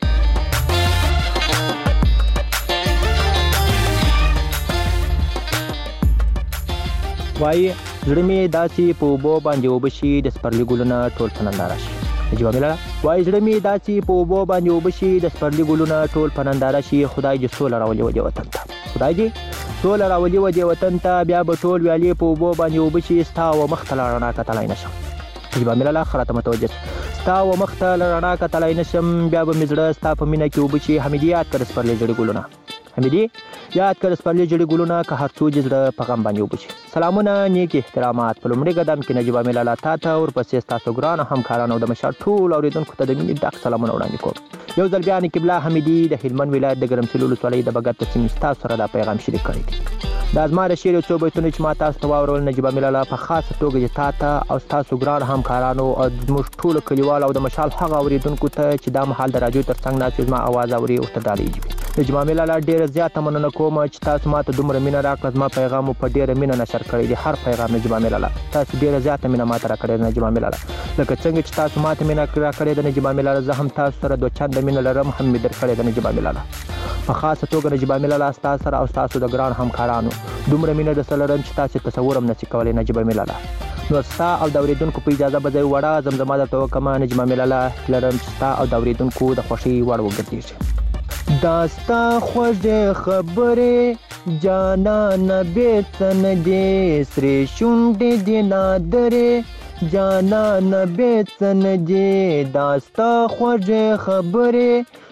وای زړه می داسي په وبو باندې وبشي د سپرلی ګلونه ټول پننداره شي جواب ملا وای زړه می داسي په وبو باندې وبشي د سپرلی ګلونه ټول پننداره شي خدای دې سول راولي وجه وطن ته خدای دې سول راولي وجه وطن ته بیا به ټول ویالي په وبو باندې وبشي ستا و مختل رڼا کتلای نشم جواب ملا خراته متوجه ستا و مختل رڼا کتلای نشم بیا به مزړه ستا په مینه کې وبشي حمیدیات کړ سپرلی جړي ګلونه حمیدی یاد کړ سپرلی جړي ګلونه که هر څو جزره پیغام باندې وبشي سلامونه نیک احترامات په لومړي قدم کې نجيبه ملاله تا ته او پسې تاسو ګران همکارانو د مشال ټول اوریدونکو ته د مینې ډک سلامونه وړاندې کوم یو ځل بیا قبله حمیدی د هلمند ولایت د ګرمسیر ولسوالۍ د بغداد تسیم تاسو سره دا پیغام شریک کړی دی د ازمار شعر څو بیتونه چې ما تاسو ته واورول نجيبه ملاله په خاصه توګه تا ته او تاسو ګران همکارانو او موږ ټول کلیوال او د مشال هغه اوریدونکو ته چې دا مهال د رادیو ترڅنګ ناست ما आवाज اوري او تدالي نجيبه ملاله ډېر زیات مننه کوم چې تاسو ماته دومره مینه راکړه ما پیغام په ډېر مینه نشر کړی دی هر پیغام نجيبه ملاله تاسو ډېر زیات مینه ماته راکړې نجيبه ملاله لکه څنګه چې تاسو ماته مینه راکړې د نجيبه ملاله زه هم تاسو سره دوه چند مینه لرم هم می درکړې د نجيبه ملاله په خاصه توګه نجيبه ملاله تاسو سره او تاسو د ګران همکارانو دومره مینه د سلرم چې تاسو تصور هم نشئ کولای نجيبه ملاله نو ستا او د اوریدونکو په اجازه به ځای وړه زمزمه درته وکړم نجيبه ملاله لرم چې ستا او د اوریدونکو د خوښۍ وړ وګرځېږي داستا خوږې خبرې جانان بیتن دې سرې شونډې دې نادرې جانان بیتن دې داستا خوږې خبرې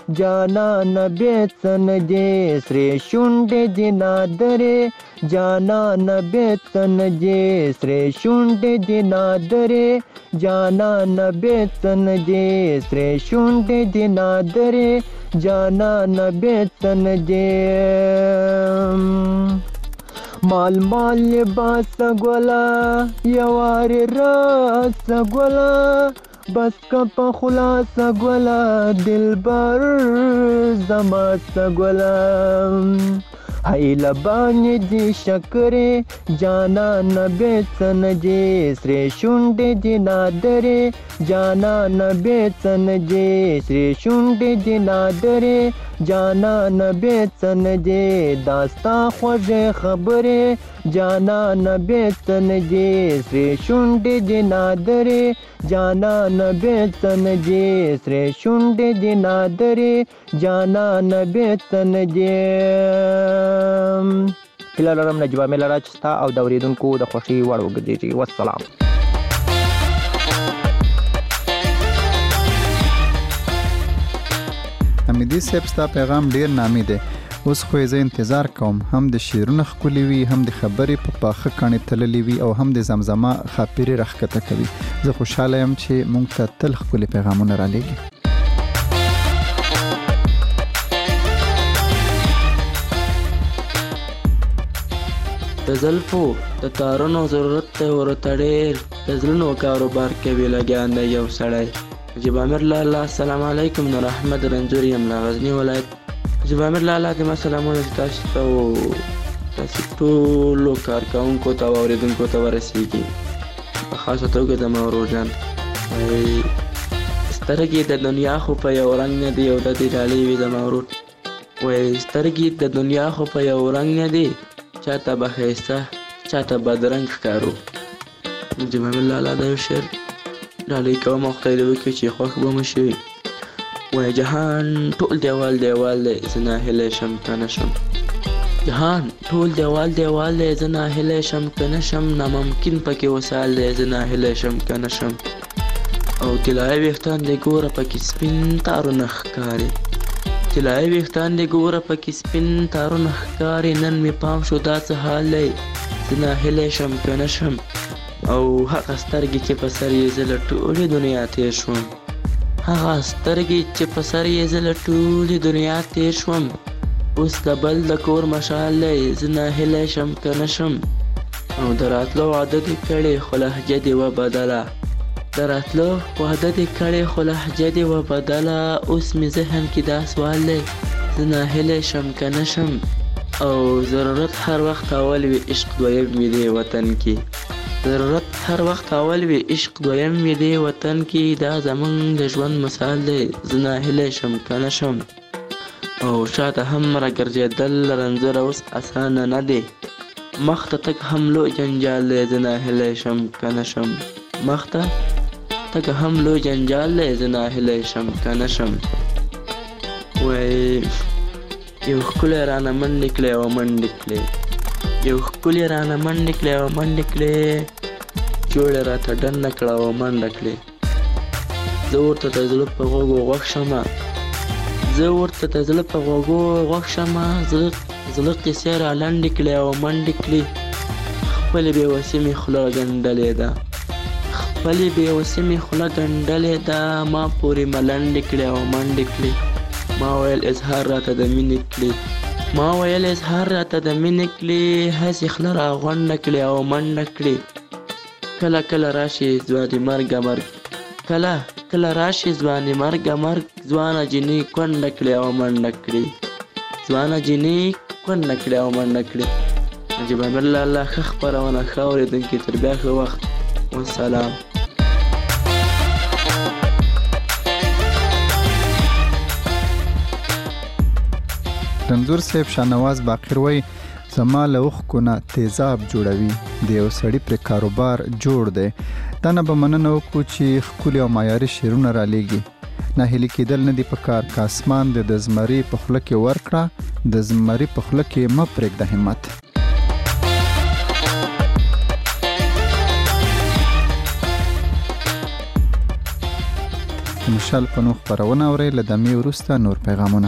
جانان بیتن دې سرې شونډې دې نادرې جانان بیتن دې سرې شونډې دې نادرې جانان بیتن دې سرې شونډې دې نادرې جانان بیتن دې مال مال لباس ګولا یوار راس ګولا بس کپ خلاص ګولا دلبر زما ګولا هاي لبانې دې شکرې جانان بیتن دې سرې شونډې دې نادرې جانان بیتن دې سرې شونډې دې نادرې جانان بیتن دې داستا خوږې خبرې جانان بیتن دې سرې شونډې دې نادرې جانان بیتن دې سرې شونډې دې نادرې جانان بیتن دې هیله لرم نجيبه ملاله چې ستا او د اوریدونکو د خوښۍ وړ وګرځېږي والسلام احمدي صاحب ستا پیغام ډیر نامي دی. اوس خو زه انتظار کوم هم د شیرونه ښکلي وي، هم د خبرې په پاخه کاڼې تللې وي او هم د زمزمه خاپیرې راښکته کوي. زه خوشحاله یم چې موږ ته تل ښکلي پیغامونه رالیږي. د زلفو د تارونو ضرورت دی ورته ډېر، د زړونو کاروبار کوي لګیان دی یو سړی. نجیب امیر لالا السلام علیکم. نور احمد رنځور یم له غزني ولایت. نجیب امیر لالا د ما سلامونه تاسو ته او تاسو ټولو کارکوونکو ته او اورېدونکو ته ورسیږي، په خاصه توګه د ورور جان. سترګې د دنیا خو په یو رنګ نه دي او د دې ډالۍ وي زما ورور. وایي سترګې د دنیا خو په یو رنګ نه دي، چاته به ښایسته چاته بدرنګ ښکارو. نجیب امیر لالا دا یو شعر ډالۍ کوم او خدای دې وکړي چې خوښ به مو شي. وایي جهان ټول دیوال دیوال دی، زه ناهیلی شم که نه شم. جهان ټول دیوال دیوال دی، زه ناهیلی شم که نه شم. ناممکن پکې وصال دی، زه ناهیلی شم که نه شم. او طلایي ویښتان دې ګوره پکې سپین تارونه ښکاري، طلایي ویښتان دې ګوره پکې سپین تارونه ښکاري. نن مې پام شو دا څه حال دی، زه ناهیلی شم که نه شم. او هغه سترګې چې په سر یې زه له ټولې دنیا تېر شوم، هغه سترګې چې په سر یې زه له ټولې دنیا تېر شوم. اوس د بل د کور مشال دی، زه ناهیلی شم که نه شم. او د راتلو وعده دې کړې خو لهجه دې وبدله، د راتلو وعده دې کړې خو لهجه دې وبدله. اوس مې ذهن کې دا سوال دی، زه ناهیلی شم که نه شم. او ضرورت هر وخت اول وي عشق دویم وي دې وطن کې، ضرورت هر وخت اول وي عشق دویم وي دې وطن کې. دا زمونږ د ژوند مثال دی، زه ناهیلی شم که نه شم. او شاته هم راګرځېدل رنځوره اوس اسانه نه دی، مخ ته تګ هم لوی جنجال دی، زه ناهیلی شم که نه شم. مخ ته تګ هم لوی جنجال دی، زه ناهیلی شم که نه شم. وایي یو ښکلی رانه منډې کړې او منډې کړې، یو ښکلی رانه منډې کړې او منډې کړې، جوړې راته ډنډه کړه او منډه کړې. زه ورته د زړه په غوږو غوږ شمه، زه ورته د زړه په غوږو غوږ شمه. زړه قیسې را لنډې کړې او منډې کړې، خپلې بېوسې مې خوله ګنډلې ده، خپلې بېوسې مې خوله ګنډلې ده. ما پورې ملنډې کړې او منډې کړې، ما ویل اظهار راته د مینې کړې، ما ویل اظهار راته د مینې کړې. هسې خوله را غونډه کړې او منډه کړې. کله کله راشي ځواني مرګه مرګ، کله کله راشي ځواني مرګه مرګ. ځوانه جینۍ کونډه کړې او منډه کړې، ځوانه جینۍ کونډه کړې او منډه کړې. نجیب امیر لالا ښه خپرونه، ښه اورېدونکي، تر بیا ښه وخت، والسلام. رنځور صاحب شاهنواز باقر وایي زما له اوښکو نه تیزاب جوړوي، د یو سړي پرې کاروبار جوړ دی. دا نه به مننه وکړو چې ښکلي او معیاري شعرونه رالیږي. ناهیلي کېدل نه دي پکار، که اسمان دې د زمري په خوله کې ورکړه، د زمري په خوله کې مه پرېږده همت. د مشال په نوم خپرونه اورئ، له دمې وروسته نور پیغامونه.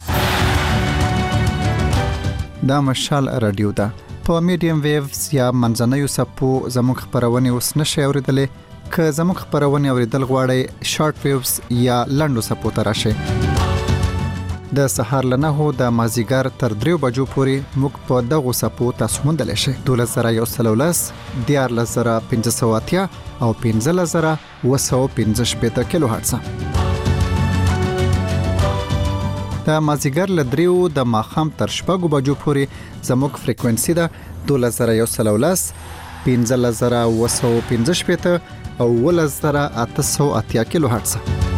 دا مشال رادیو ده، په میډیم ویوز یا منځنیو څپو زموږ خپرونې اوس نشئ اورېدلی. که زموږ خپرونې اورېدل غواړئ شارټ ویوز یا لنډو څپو ته راشئ. د سهار له 9 د مازدیګر تر 3 بجو پورې موږ په دغو څپو تاسو موندلی شئ. 12110 14580 او 15215 کیلو هرتز. د مازدیګر له 3 د ماښام تر 6 بجو پورې زموږ فریکوئنسي ده 12110 15215 او 11880 کیلو هرتز.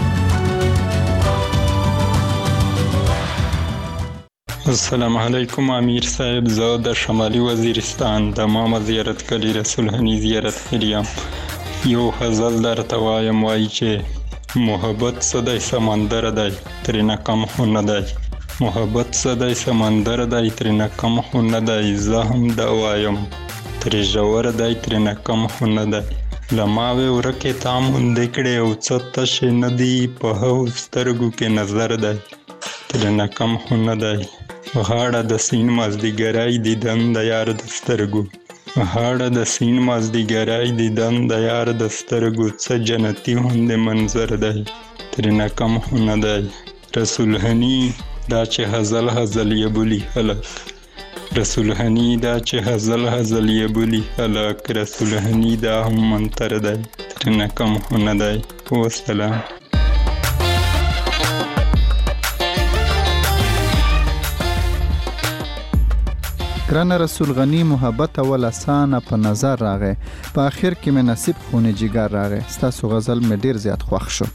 السلام علیکم امیر صاحب، زه د شمالي وزیرستان د ماما زیارت کلی رسول هنی زیارت خیریم. یو غزل درته وایم، وایي چې محبت څه دی سمندر دی ترېنه کم خو نه دی، محبت څه دی سمندر دی ترېنه کم خو نه دی، زه هم دا وایم ترې ژور دی ترېنه کم خو نه دی. له ماوې ورکې تا موندې کړې او څه تشې نه دي، په هغو سترګو کې نظر دی ترنه کم خو نه دی. غاړه د سیند مازدیګری دیدن د یار د سترګو، غاړه د سیند مازدیګری دیدن د یار د سترګو، څه جنتي غوندې منظر دی ترنه کم خو نه دی. رسول هني دا چې هزل هزل یې بولي خلک، رسول هني دا چې هزل هزل یې بولي خلک، رسول هني دا هم منتر دی ترنه کم خو نه دی. والسلام. ګرانه رسول غني محبت اول اسانه په نظر راغی، په اخر کې مې نصیب خونه جګر راغی. ستاسو غزل مې ډیر زیات خوښ شو.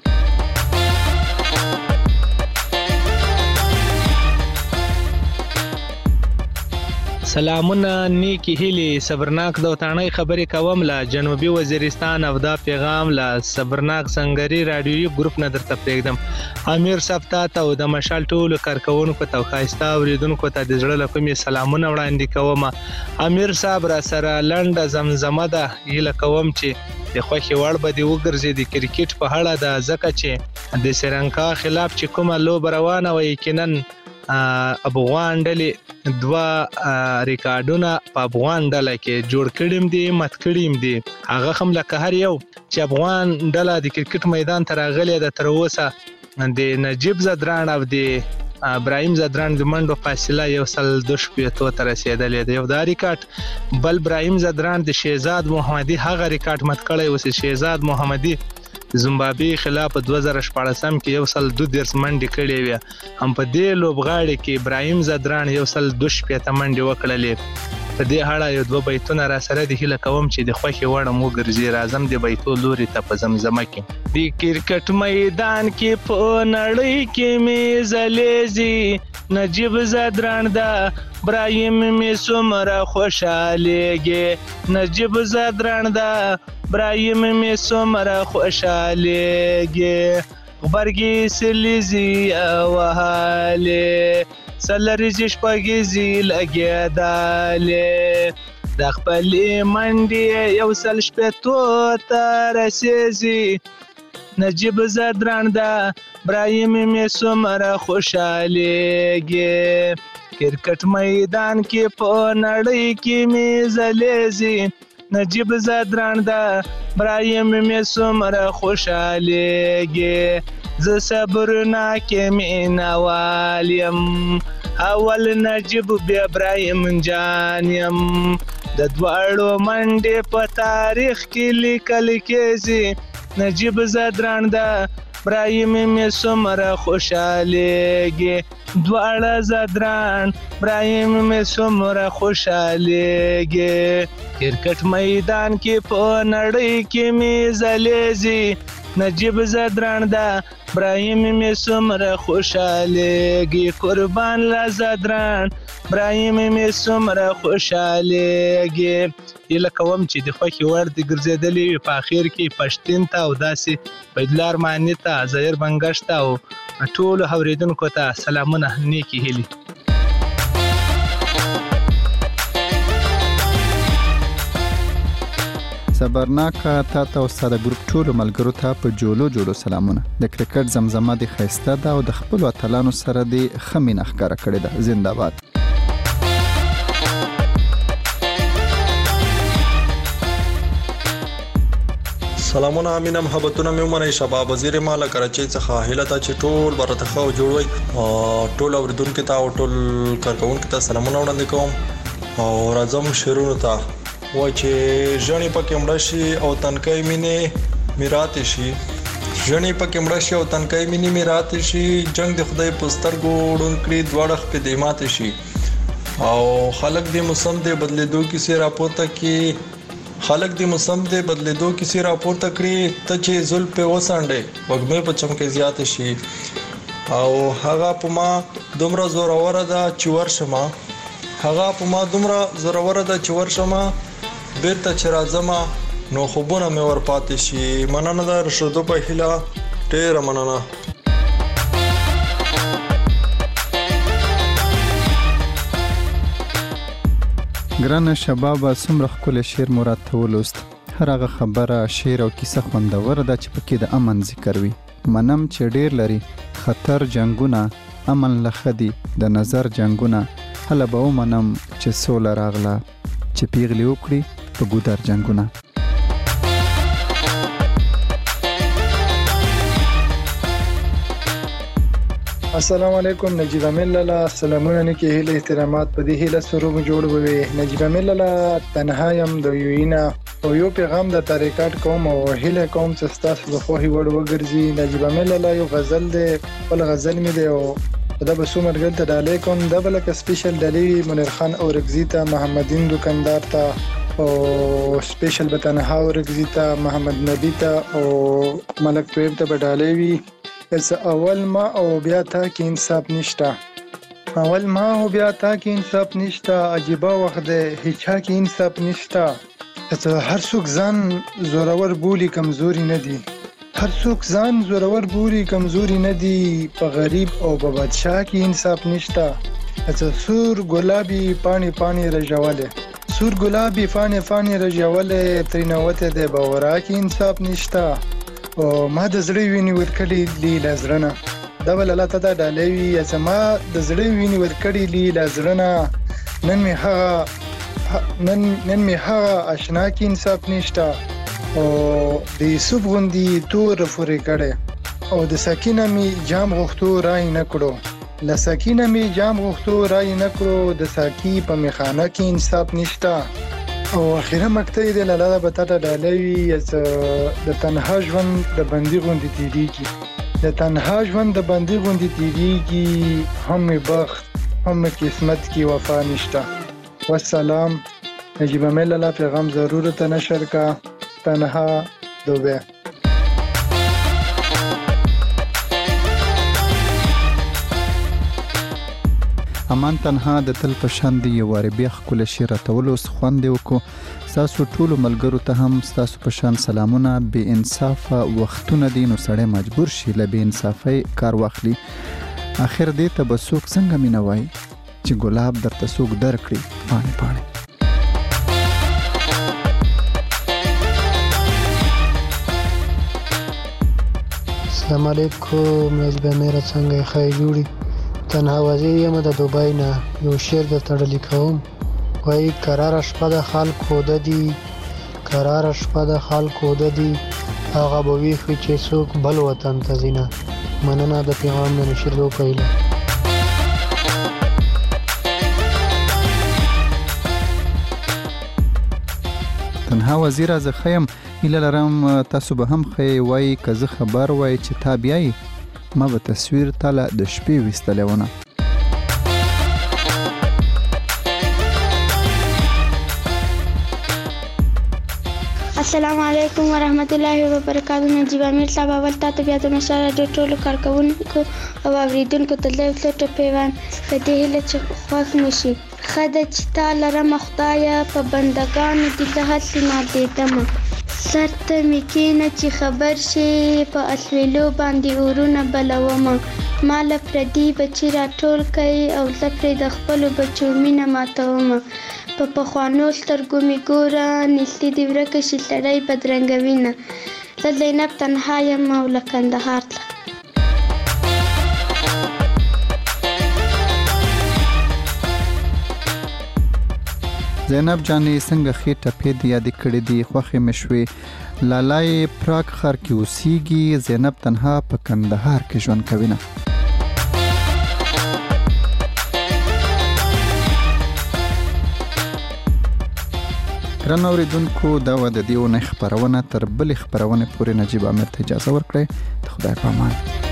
سلامونه نیکی هیلی صبرناک دوتانه خبرې کوم له جنوبي وزیرستان او دا پیغام له صبرناک سنگری رادیویي ګروپ نه درته پرېږدم. امیر صاحب ته او د مشال ټولو کارکونکو ته او ښایسته اوریدونکو ته د زړه له کومې سلامونه وړاندې کوم. امیر صاحب را سره لنډه زمزمه ده، هیله کوم چې د خوښې وړ به دې وګرځي د کرکټ په اړه ده، ځکه چې د سریلانکا خلاف چې کومه لوبه روانه وه یقینا افغان ډلې 2 ریکارډونه په افغان ډله کې جوړ کړیم دي، مات کړیم دي. هغه هم لکه هر یو چې افغان ډله د کرکټ میدان ته راغلې ده، تر اوسه د نجیب زدران او د ابراهیم زدران د منډو فاصله 102 ته رسیدلې ده. یو دا ریکارډ، بل ابراهیم زدران د شهزاد محمدي هغه ریکارډ مات کړی و چې شهزاد محمدي زمبابوي خلاف 2014 کې 102 منډې کړې وې. هم په دې لوبغاړي کې ابراهیم زدران 102 منډې وکړلې. په دې اړه یو 2 بیتونه را سره د هیله کوم چې د خوښې وړ مو ګرځي. راځم د بیتو لوري ته په زمزمه کې. د کرکټ میدان کې په نړۍ کې می زلیزي نجیب زدران دا ابراهیم می څومره خوشالېږي، نجیب زدران دا ابراهیم می څومره خوشالېږي، غبرګي سلیزي وهالې سلریزي شپږیزي لګېدالې، د خپلې منډې 100 ته رسېږي، نجیب زدران دا ابراهیم می څومره خوشالېږي. کرکټ میدان کې په نړۍ کې می زلیزي نجیب زدران دا ابراهیم می څومره خوشالېږي. زه صبرناک مینوال یم، اول نجیب بیا ابراهیم جان یم، د دواړو منډې په تاریخ کې لیکل کېږي، نجیب زدران دا ابراهیم می څومره خوشالېږي، دواړه زدران ابراهیم می څومره خوشالېږي. کرکټ میدان کې په نړۍ کې می زلیزي نجیب زدران دا ابراهیم می څومره خوشالېږي، قربان له زدران ابراهیم می څومره خوشالېږي. هیله کوم چې د خوښې وړ د ګرځېدلې وي. په اخر کې پښتین ته او داسې پیدلار معنی ته ظاهر بنګشت او ټولو اوریدونکو ته سلامونه نیکی هیلې. صبرناک تا ته او ساده ګروپ ټولو ملګرو ته په جوړو سلامونه. د کرکټ زمزمه د ښایسته ده او د خپلو اتلانو سره د ښه مینه ښکاره کړې ده. زنده‌باد. سلامونه امینه محبتونه مې ومنئ. شباب وزیر مالا کراچۍ څخه هیله ته چې ټول برته خو جوړوي او ټول اوریدونکو ته او ټول کارکونکو ته سلامونه وړاندې کوم او راځم شیرونو ته و چې ژوند پکې مړ شي او تنکۍ مینه میراث شي، ژوند پکې مړ شي او تنکۍ مینه میراث شي، جنگ د خدای په سترګو ډونکړي دواړه په دې ماته شي او خلک دې موسم دې بدلیدو کیسه راپورته کی، خلک دې موسم دې بدلیدو کیسه راپورته کړي ته چې زل په وسانډې وګمه په چمکې زیات شي او هغه په ما دومره زوره ده چې ورشمه، هغه په ما دومره زوره ده چې ورشمه بیرته چې راځم نو خوبونه مې ورپاتې شي. مننه ده رشدو په هیله، ډېره مننه. ګرانه شباب څومره ښکلی شعر مراد ته ولوست. هر هغه خبره شعر او کیسه خوندوره ده چې پکې د امن ذکر وي. منم چې ډېر لري خطر جنگونه امن لخدي د نظر جنگونه هله به ومنم چې سوله راغله چې پیغلې وکړي په ګودر جنگونه. السلام علیکم. نجیب امین لالا سلامونه نیکی هیله احترامات په دې هیله سره مو جوړ وي. نجیب امین لالا تنها يم د یوینا او یو پیغام د طریقات کوم او هیله کوم چې تاسو د خوخي وړ وګرځي. نجیب امین لالا یو غزل دی، بل غزل می دی او دا به سومر ګل ته ډالې کوم. دا بل ک سپیشل ډالې منیر خان او رگزیتا محمدین دکاندار ته او سپیشل به تنها او رگزیتا محمد نبی ته او ملک طیب ته ډالې وی. اول ما او بیا تا کې انصاف نشتا، اول ما او بیا تا کې انصاف نشتا، عجیبه وخت دی هیچا کې انصاف نشتا. هر څوک ځان زورور بولی کمزوري نه دی، هر څوک ځان زورور بولی کمزوري نه دی. په غریب او په بادشاه کې انصاف نشتا. سور ګلابي پانی پانی رجوله، سور ګلابي پانی پانی رجوله، ترنوته دی باورا کې انصاف نشتا. او ما د زړه ویني ورکړې لیلا زرنه، دا ول الله تعالی ډالې وی چې ما د زړه ویني ورکړې لیلا زرنه. نن می هغه آشنا کې انصاف نشتا او د یوسف غوندي تور فورې کړي او د سکینه می جام غوښتو راي نه کړو، ل سکینه می جام غوښتو راي نه کړو، د ساکی په میخانه کې انصاف نشتا. او اخیره مکته دې لاله به تاته ډالوي چې د تنها ژوند د بندي غوندي تیریږي، د تنها ژوند د بندي غوندي تیریږي، هم بخت هم قسمت کی وفا نشتا. والسلام. نجیب امین لالا پیغام ضرورت نشر کا تنها دوبه. امان تنها د تل په شان دی یو واره بیا خپل شعر تولو خوند وکړو. تاسو ټول ملګرو ته هم تاسو په شان سلامونه. بے انصاف وختونه دي نو سړی مجبور شي له بے انصافۍ کار واخلي. اخر دې ته به څوک څنګه مینوي چې ګلاب درته څوک درکړي پاڼې پاڼې. السلام علیکم. نجیب امیر څنګه ښه جوړي؟ تنها وزیر یم د دوبای نه. یو شعر د تړلی کوم وای قرار شپه د خلکو د دی، قرار شپه د خلکو د دی، هغه به وی خو چې څوک بل وطن ته ځینه. مننه د پیغام د نشر دو پهله. تنها وزیر از خیم ایله لرم تاسو به هم خی وای که زه خبر وای چې تا بیای ما به تصویر تاله د شپې وستلونه. السلام علیکم ورحمت الله وبرکاتہ. نجیب امیر صاحب اول ته بیا د مشال راډیو ټولو کارکونکو او اوریدونکو ته د فلټ پیوان په دې هیله چې خوښ نشي. خدای چې تعالی رحم خدایا په بندگانو دې له هڅې نه دیدم. سرته میکینه چې خبر شي په اصلو باندې ورونه بلوم. مال پردي بچی را ټول کوي او زه پرې د خپل بچو مینه ماتوم. په پخوانو سترګو می ګوره نږدې دې ورکه شي سړی بدرنګوي نه. زه زینب تنها یم او له کندهار ته. زینب جانې څنګه خېټه پې یاد کړې دي خوخه مشوي. لالای پراک خر کې اوسېږي، زینب تنها په کندهار کې ژوند کوي نه. ګران اوریدونکو دا و د دې ونې خپرونه تر بلې خپرونې پورې نجیب امیر ته اجازه ورکړئ. د خدای په امان.